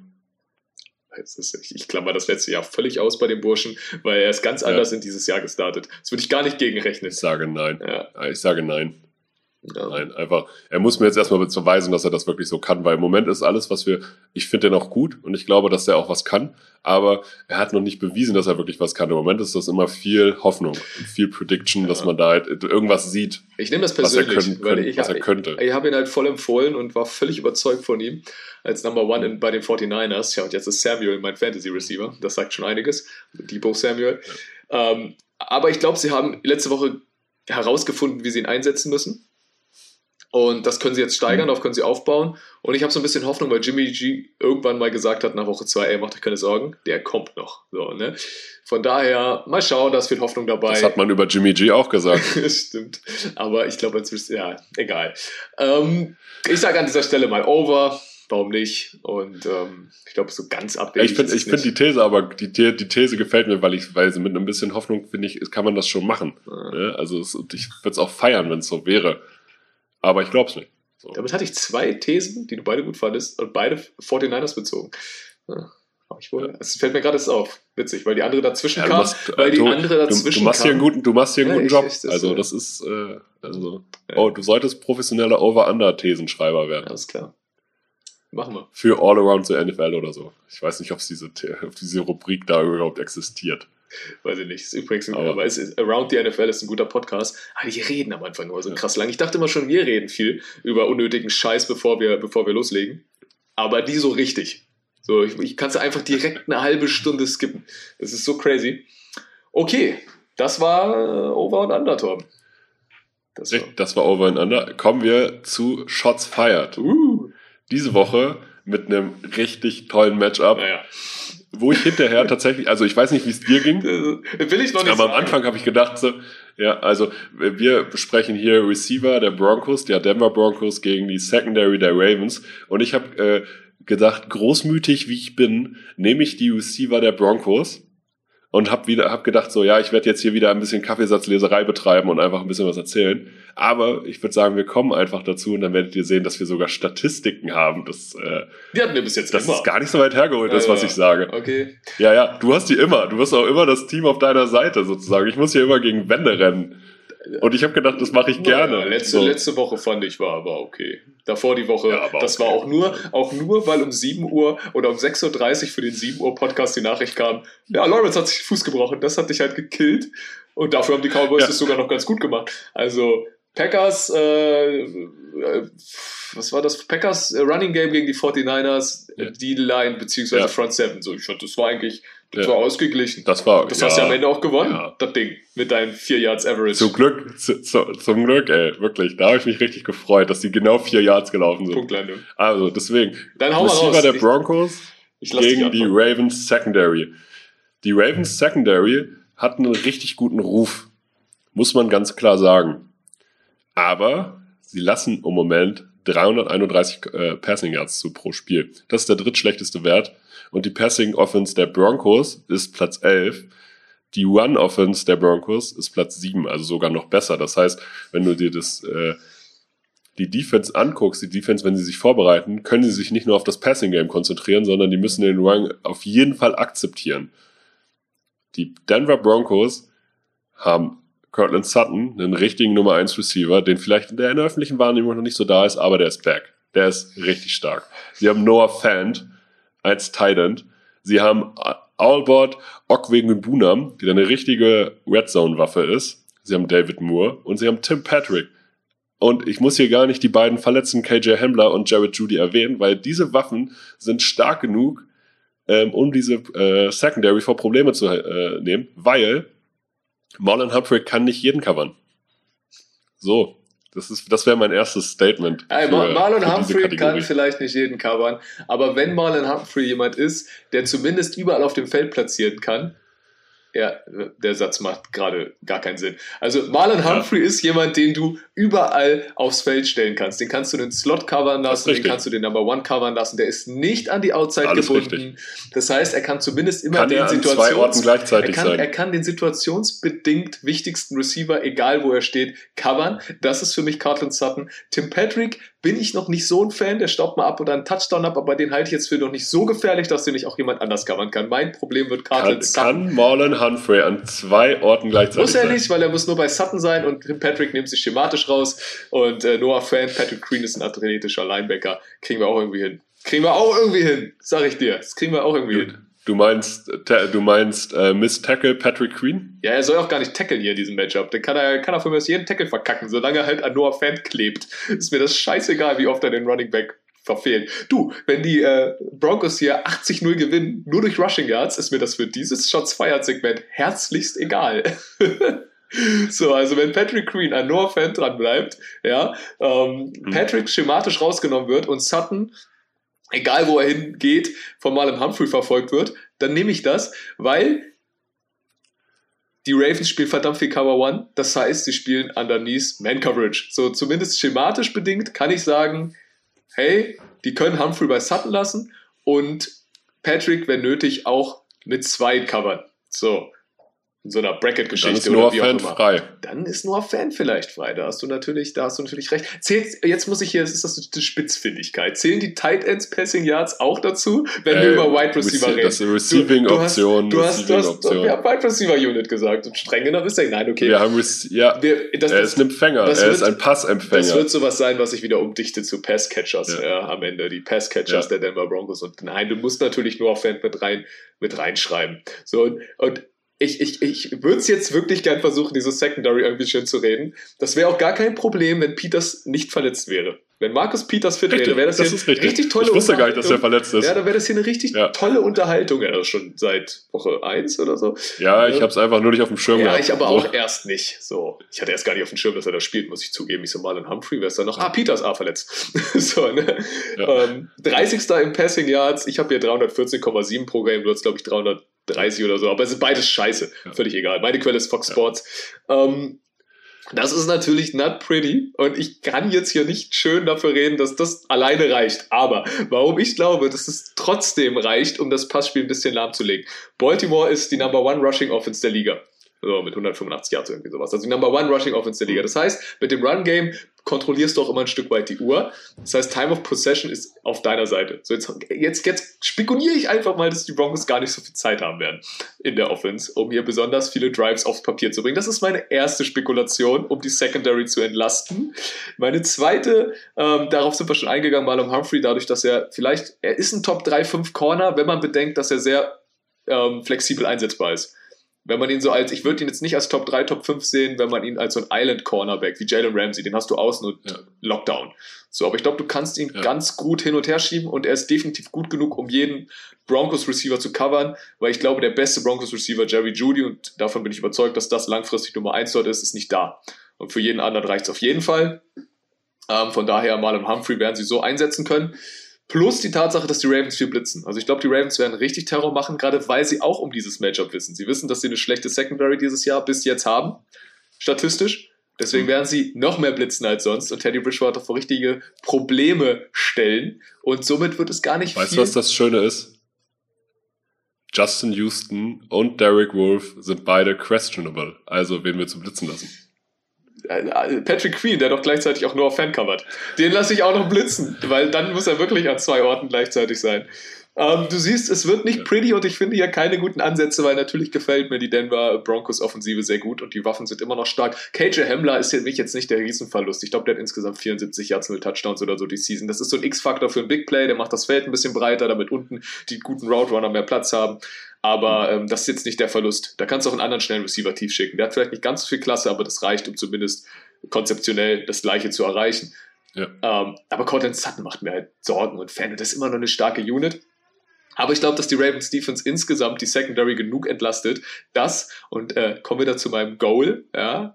Speaker 3: Ich klammer das letzte Jahr völlig aus bei dem Burschen, weil er ist ganz anders in dieses Jahr gestartet. Das würde ich gar nicht gegenrechnen.
Speaker 2: Ich sage nein.
Speaker 3: Ja.
Speaker 2: Ich sage nein. Ja. Nein, einfach, er muss mir jetzt erstmal beweisen, dass er das wirklich so kann, weil im Moment ist alles, ich finde den auch gut und ich glaube, dass er auch was kann, aber er hat noch nicht bewiesen, dass er wirklich was kann. Im Moment ist das immer viel Hoffnung und viel Prediction, dass man da halt irgendwas sieht.
Speaker 3: Ich nehme das persönlich,
Speaker 2: was er könnte.
Speaker 3: Ich habe ihn halt voll empfohlen und war völlig überzeugt von ihm als Number One bei den 49ers. Ja, und jetzt ist Samuel mein Fantasy-Receiver. Das sagt schon einiges. Deebo Samuel. Ja. Aber ich glaube, sie haben letzte Woche herausgefunden, wie sie ihn einsetzen müssen. Und das können sie jetzt steigern, darauf können sie aufbauen. Und ich habe so ein bisschen Hoffnung, weil Jimmy G irgendwann mal gesagt hat nach Woche 2, macht euch keine Sorgen, der kommt noch. So, ne? Von daher, mal schauen, da ist viel Hoffnung dabei.
Speaker 2: Das hat man über Jimmy G auch gesagt.
Speaker 3: Stimmt. Aber ich glaube, egal. Ich sage an dieser Stelle mal over. Warum nicht? Und ich glaube, so ganz abwegig.
Speaker 2: Ich finde die These, aber die These gefällt mir, weil sie mit ein bisschen Hoffnung, finde ich, kann man das schon machen. Ja. Ne? Also ich würde es auch feiern, wenn es so wäre. Aber ich glaube es nicht. So.
Speaker 3: Damit hatte ich 2 Thesen, die du beide gut fandest und beide 49ers bezogen. Ja, es fällt mir gerade jetzt auf. Witzig, weil die andere dazwischen kam. Du machst hier einen guten
Speaker 2: Job. Also das ist, du solltest professioneller Over-Under-Thesenschreiber werden.
Speaker 3: Alles klar. Machen wir.
Speaker 2: Für All Around the NFL oder so. Ich weiß nicht, ob diese Rubrik da überhaupt existiert.
Speaker 3: Weiß ich nicht. Ist übrigens, aber Around the NFL ist ein guter Podcast. Aber die reden am Anfang nur so krass lang. Ich dachte immer schon, wir reden viel über unnötigen Scheiß, bevor wir loslegen. Aber die so richtig. So, ich kann es einfach direkt eine halbe Stunde skippen. Das ist so crazy. Okay, das war Over und Under, Torben.
Speaker 2: Das war Over und Under. Kommen wir zu Shots Fired. Diese Woche mit einem richtig tollen Matchup.
Speaker 3: Naja.
Speaker 2: Wo ich hinterher tatsächlich, also ich weiß nicht, wie es dir ging.
Speaker 3: Will ich noch nicht
Speaker 2: aber sagen. Am Anfang habe ich gedacht, wir besprechen hier Receiver der Broncos, der Denver Broncos gegen die Secondary der Ravens. Und ich habe gedacht, großmütig wie ich bin, nehme ich die Receiver der Broncos und hab gedacht, ich werde jetzt hier wieder ein bisschen Kaffeesatzleserei betreiben und einfach ein bisschen was erzählen. Aber ich würde sagen, wir kommen einfach dazu und dann werdet ihr sehen, dass wir sogar Statistiken haben.
Speaker 3: Die hatten wir bis jetzt
Speaker 2: immer. Das ist gar nicht so weit hergeholt, was ich sage.
Speaker 3: Okay.
Speaker 2: Ja, du hast die immer. Du hast auch immer das Team auf deiner Seite sozusagen. Ich muss hier immer gegen Wände rennen. Und ich habe gedacht, das mache ich gerne.
Speaker 3: Letzte Woche fand ich war okay. Davor die Woche, das war auch nur, weil um 7 Uhr oder um 6.30 Uhr für den 7 Uhr Podcast die Nachricht kam, Lawrence hat sich den Fuß gebrochen, das hat dich halt gekillt. Und dafür haben die Cowboys das sogar noch ganz gut gemacht. Also Packers, was war das? Packers Running Game gegen die 49ers, D-Line bzw. Front 7. So, ich fand, das war eigentlich war ausgeglichen. Das hast du am Ende auch gewonnen, das Ding, mit deinen 4 Yards Average.
Speaker 2: Zum Glück, wirklich. Da habe ich mich richtig gefreut, dass die genau 4 Yards gelaufen sind.
Speaker 3: Punktlandung.
Speaker 2: Also, deswegen,
Speaker 3: dann hau mal raus.
Speaker 2: Receiver der Broncos gegen die Ravens Secondary. Die Ravens Secondary hat einen richtig guten Ruf, muss man ganz klar sagen. Aber sie lassen im Moment 331 Passing Yards zu pro Spiel. Das ist der drittschlechteste Wert. Und die Passing Offense der Broncos ist Platz 11. Die Run Offense der Broncos ist Platz 7, also sogar noch besser. Das heißt, wenn du dir die Defense anguckst, wenn sie sich vorbereiten, können sie sich nicht nur auf das Passing Game konzentrieren, sondern die müssen den Run auf jeden Fall akzeptieren. Die Denver Broncos haben Courtland Sutton, einen richtigen Nummer 1 Receiver, den vielleicht in der öffentlichen Wahrnehmung noch nicht so da ist, aber der ist back. Der ist richtig stark. Sie haben Noah Fant als Tight End. Sie haben Albert Okwuegbunam, die eine richtige Red Zone Waffe ist. Sie haben David Moore und sie haben Tim Patrick. Und ich muss hier gar nicht die beiden verletzten KJ Hamler und Jared Jeudy erwähnen, weil diese Waffen sind stark genug, um diese Secondary vor Probleme zu nehmen, weil Marlon Humphrey kann nicht jeden covern. So, das wäre mein erstes Statement.
Speaker 3: Marlon Humphrey kann vielleicht nicht jeden covern, aber wenn Marlon Humphrey jemand ist, der zumindest überall auf dem Feld platzieren kann, ja, der Satz macht gerade gar keinen Sinn. Also Marlon Humphrey ist jemand, den du überall aufs Feld stellen kannst. Den kannst du den Slot covern lassen, den kannst du den Number One covern lassen. Der ist nicht an die Outside gebunden. Richtig. Das heißt, er kann zumindest immer er kann den situationsbedingt wichtigsten Receiver, egal wo er steht, covern. Das ist für mich Courtland Sutton. Tim Patrick bin ich noch nicht so ein Fan. Der staubt mal ab oder einen Touchdown ab, aber den halte ich jetzt für noch nicht so gefährlich, dass den nicht auch jemand anders covern kann. Mein Problem wird Courtland Sutton.
Speaker 2: Kann Marlon Humphrey an 2 Orten gleichzeitig
Speaker 3: muss er sein? Nicht, weil er muss nur bei Sutton sein und Tim Patrick nimmt sich schematisch raus und Noah Fant, Patrick Queen ist ein athletischer Linebacker. Kriegen wir auch irgendwie hin. Sag ich dir. Das kriegen wir auch irgendwie hin.
Speaker 2: Du meinst Miss Tackle Patrick Queen?
Speaker 3: Ja, er soll auch gar nicht tackeln hier in diesem Matchup. Dann kann er für mich jeden Tackle verkacken, solange er halt an Noah Fant klebt. Ist mir das scheißegal, wie oft er den Running Back verfehlt. Du, wenn die Broncos hier 80-0 gewinnen, nur durch Rushing Yards, ist mir das für dieses Shots-Fired-Segment herzlichst egal. So, also wenn Patrick Queen an Noah Fant dran bleibt, ja, Patrick schematisch rausgenommen wird und Sutton, egal wo er hingeht, von Marlon Humphrey verfolgt wird, dann nehme ich das, weil die Ravens spielen verdammt viel Cover One, das heißt, sie spielen underneath Man Coverage. So, zumindest schematisch bedingt kann ich sagen, hey, die können Humphrey bei Sutton lassen und Patrick, wenn nötig, auch mit 2 covern. So, in so einer Bracket-Geschichte
Speaker 2: oder wie auch immer. Frei.
Speaker 3: Dann ist Noah Fant vielleicht frei. Da hast du natürlich recht. Jetzt muss ich hier, das ist das die Spitzfindigkeit. Zählen die Tight Ends Passing Yards auch dazu, wenn wir über Wide Receiver reden?
Speaker 2: Das ist eine Receiving-Option.
Speaker 3: Wir haben Wide Receiver Unit gesagt und streng genommen ist er. Nein, okay.
Speaker 2: Er ist ein Empfänger. Er ist ein Passempfänger.
Speaker 3: Das wird sowas sein, was ich wieder umdichte zu Passcatchers am Ende. Die Passcatchers der Denver Broncos. Und nein, du musst natürlich Noah Fant mit reinschreiben. So, und ich würde es jetzt wirklich gern versuchen, diese Secondary irgendwie schön zu reden. Das wäre auch gar kein Problem, wenn Peters nicht verletzt wäre. Wenn Marcus Peters fit wäre, wäre das hier eine richtig tolle Unterhaltung.
Speaker 2: Ich wusste gar nicht, dass er verletzt ist.
Speaker 3: Ja, dann wäre das hier eine richtig tolle Unterhaltung. Ja, das schon seit Woche 1 oder so.
Speaker 2: Ja, ich habe es einfach nur nicht auf dem Schirm gehabt.
Speaker 3: Ja, ich aber auch erst nicht. So, ich hatte erst gar nicht auf dem Schirm, dass er da spielt, muss ich zugeben. Ich so, Marlon Humphrey, wer ist da noch? Peters, verletzt. So, ne? Ja. 30. im Passing Yards. Ich habe hier 314,7 pro Game. Du hast, glaube ich, 330 oder so. Aber es ist beides scheiße. Ja. Völlig egal. Meine Quelle ist Fox Sports. Das ist natürlich not pretty und ich kann jetzt hier nicht schön dafür reden, dass das alleine reicht. Aber warum ich glaube, dass es trotzdem reicht, um das Passspiel ein bisschen lahmzulegen. Baltimore ist die Number 1 Rushing Offense der Liga. So, mit 185 Yards irgendwie sowas. Also die Number 1 Rushing Offense der Liga. Das heißt, mit dem Run-Game kontrollierst du auch immer ein Stück weit die Uhr. Das heißt, Time of Possession ist auf deiner Seite. So, jetzt spekuliere ich einfach mal, dass die Broncos gar nicht so viel Zeit haben werden in der Offense, um hier besonders viele Drives aufs Papier zu bringen. Das ist meine erste Spekulation, um die Secondary zu entlasten. Meine zweite, darauf sind wir schon eingegangen, Marlon Humphrey, dadurch, dass er ist ein Top 3-5 Corner, wenn man bedenkt, dass er sehr flexibel einsetzbar ist. Wenn man ihn ich würde ihn jetzt nicht als Top 3, Top 5 sehen, wenn man ihn als so ein Island-Cornerback wie Jalen Ramsey, den hast du außen und Lockdown. So, aber ich glaube, du kannst ihn ganz gut hin und her schieben und er ist definitiv gut genug, um jeden Broncos-Receiver zu covern, weil ich glaube, der beste Broncos-Receiver, Jerry Jeudy, und davon bin ich überzeugt, dass das langfristig Nummer 1 dort ist nicht da. Und für jeden anderen reicht es auf jeden Fall. Von daher, Marlon Humphrey werden sie so einsetzen können. Plus die Tatsache, dass die Ravens viel blitzen. Also ich glaube, die Ravens werden richtig Terror machen, gerade weil sie auch um dieses Matchup wissen. Sie wissen, dass sie eine schlechte Secondary dieses Jahr bis jetzt haben, statistisch. Deswegen werden sie noch mehr blitzen als sonst und Teddy Bridgewater vor richtige Probleme stellen. Und somit wird es gar nicht
Speaker 2: Weißt du, was das Schöne ist? Justin Houston und Derek Wolfe sind beide questionable. Also wen wir zu blitzen lassen.
Speaker 3: Patrick Queen, der doch gleichzeitig auch Noah Fant covert. Den lasse ich auch noch blitzen, weil dann muss er wirklich an 2 Orten gleichzeitig sein. Du siehst, es wird nicht pretty und ich finde hier keine guten Ansätze, weil natürlich gefällt mir die Denver Broncos Offensive sehr gut und die Waffen sind immer noch stark. KJ Hamler ist für mich jetzt nicht der Riesenverlust. Ich glaube, der hat insgesamt 74 Yards, 0 Touchdowns oder so die Season. Das ist so ein X-Faktor für ein Big Play, der macht das Feld ein bisschen breiter, damit unten die guten Route Runner mehr Platz haben. Aber das ist jetzt nicht der Verlust. Da kannst du auch einen anderen schnellen Receiver tief schicken. Der hat vielleicht nicht ganz so viel Klasse, aber das reicht, um zumindest konzeptionell das Gleiche zu erreichen. Ja. Aber Cortland Sutton macht mir halt Sorgen und Fan. Das ist immer noch eine starke Unit. Aber ich glaube, dass die Ravens Defense insgesamt die Secondary genug entlastet, und kommen wir da zu meinem Goal, ja,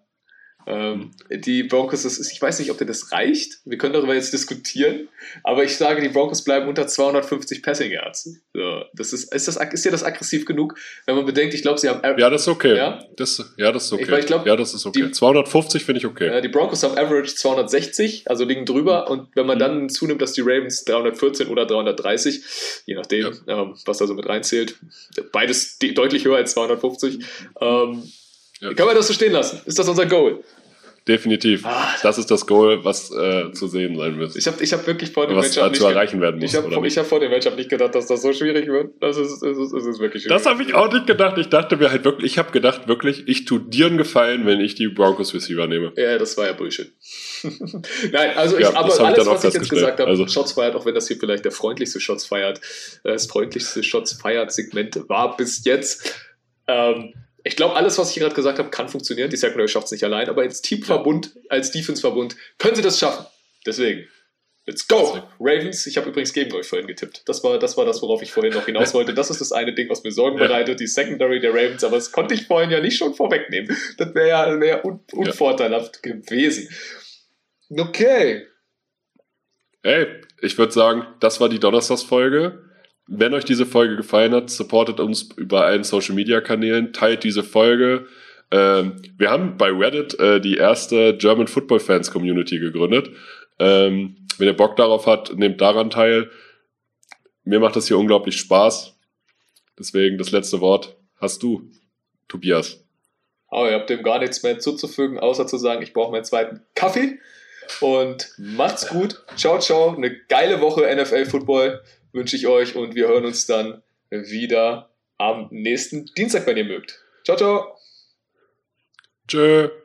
Speaker 3: die Broncos, ich weiß nicht, ob dir das reicht, wir können darüber jetzt diskutieren, aber ich sage, die Broncos bleiben unter 250 Passing Yards. So, ist dir das aggressiv genug, wenn man bedenkt, ich glaube, sie haben...
Speaker 2: Ja, das ist okay. Ja, das ist okay. Das ist okay. 250 finde ich okay.
Speaker 3: Die Broncos haben Average 260, also liegen drüber, und wenn man dann zunimmt, dass die Ravens 314 oder 330, je nachdem, was da so mit reinzählt, beides deutlich höher als 250, können wir das so stehen lassen? Ist das unser Goal?
Speaker 2: Definitiv. Das ist das Goal, was zu sehen sein wird.
Speaker 3: Ich hab wirklich vor dem
Speaker 2: Matchup nicht... Was zu erreichen werden muss,
Speaker 3: Ich habe vor dem Matchup nicht gedacht, dass das so schwierig wird. Das ist wirklich schwierig.
Speaker 2: Das habe ich auch nicht gedacht. Ich dachte mir halt wirklich, ich tue dir einen Gefallen, wenn ich die Broncos Receiver nehme.
Speaker 3: Ja, das war ja Bullshit. Nein, also aber alles, was ich jetzt gesagt habe, Shots feiert, auch wenn das hier vielleicht der freundlichste Shots feiert, das freundlichste Shots feiert Segment war bis jetzt. Ich glaube, alles, was ich gerade gesagt habe, kann funktionieren. Die Secondary schafft es nicht allein, aber als Teamverbund, als Defense-Verbund, können sie das schaffen. Deswegen, let's go! Ravens, ich habe übrigens gegen euch vorhin getippt. Das war das, worauf ich vorhin noch hinaus wollte. Das ist das eine Ding, was mir Sorgen bereitet, die Secondary der Ravens, aber das konnte ich vorhin ja nicht schon vorwegnehmen. Das wäre ja unvorteilhaft gewesen. Okay.
Speaker 2: Hey, ich würde sagen, das war die Donnerstagsfolge. Wenn euch diese Folge gefallen hat, supportet uns über allen Social-Media-Kanälen, teilt diese Folge. Wir haben bei Reddit die erste German Football Fans Community gegründet. Wenn ihr Bock darauf habt, nehmt daran teil. Mir macht das hier unglaublich Spaß. Deswegen das letzte Wort hast du, Tobias.
Speaker 3: Oh, ihr habt dem gar nichts mehr hinzuzufügen, außer zu sagen, ich brauche meinen zweiten Kaffee. Und macht's gut. Ciao, ciao. Eine geile Woche NFL-Football wünsche ich euch und wir hören uns dann wieder am nächsten Dienstag, wenn ihr mögt. Ciao, ciao.
Speaker 2: Tschö.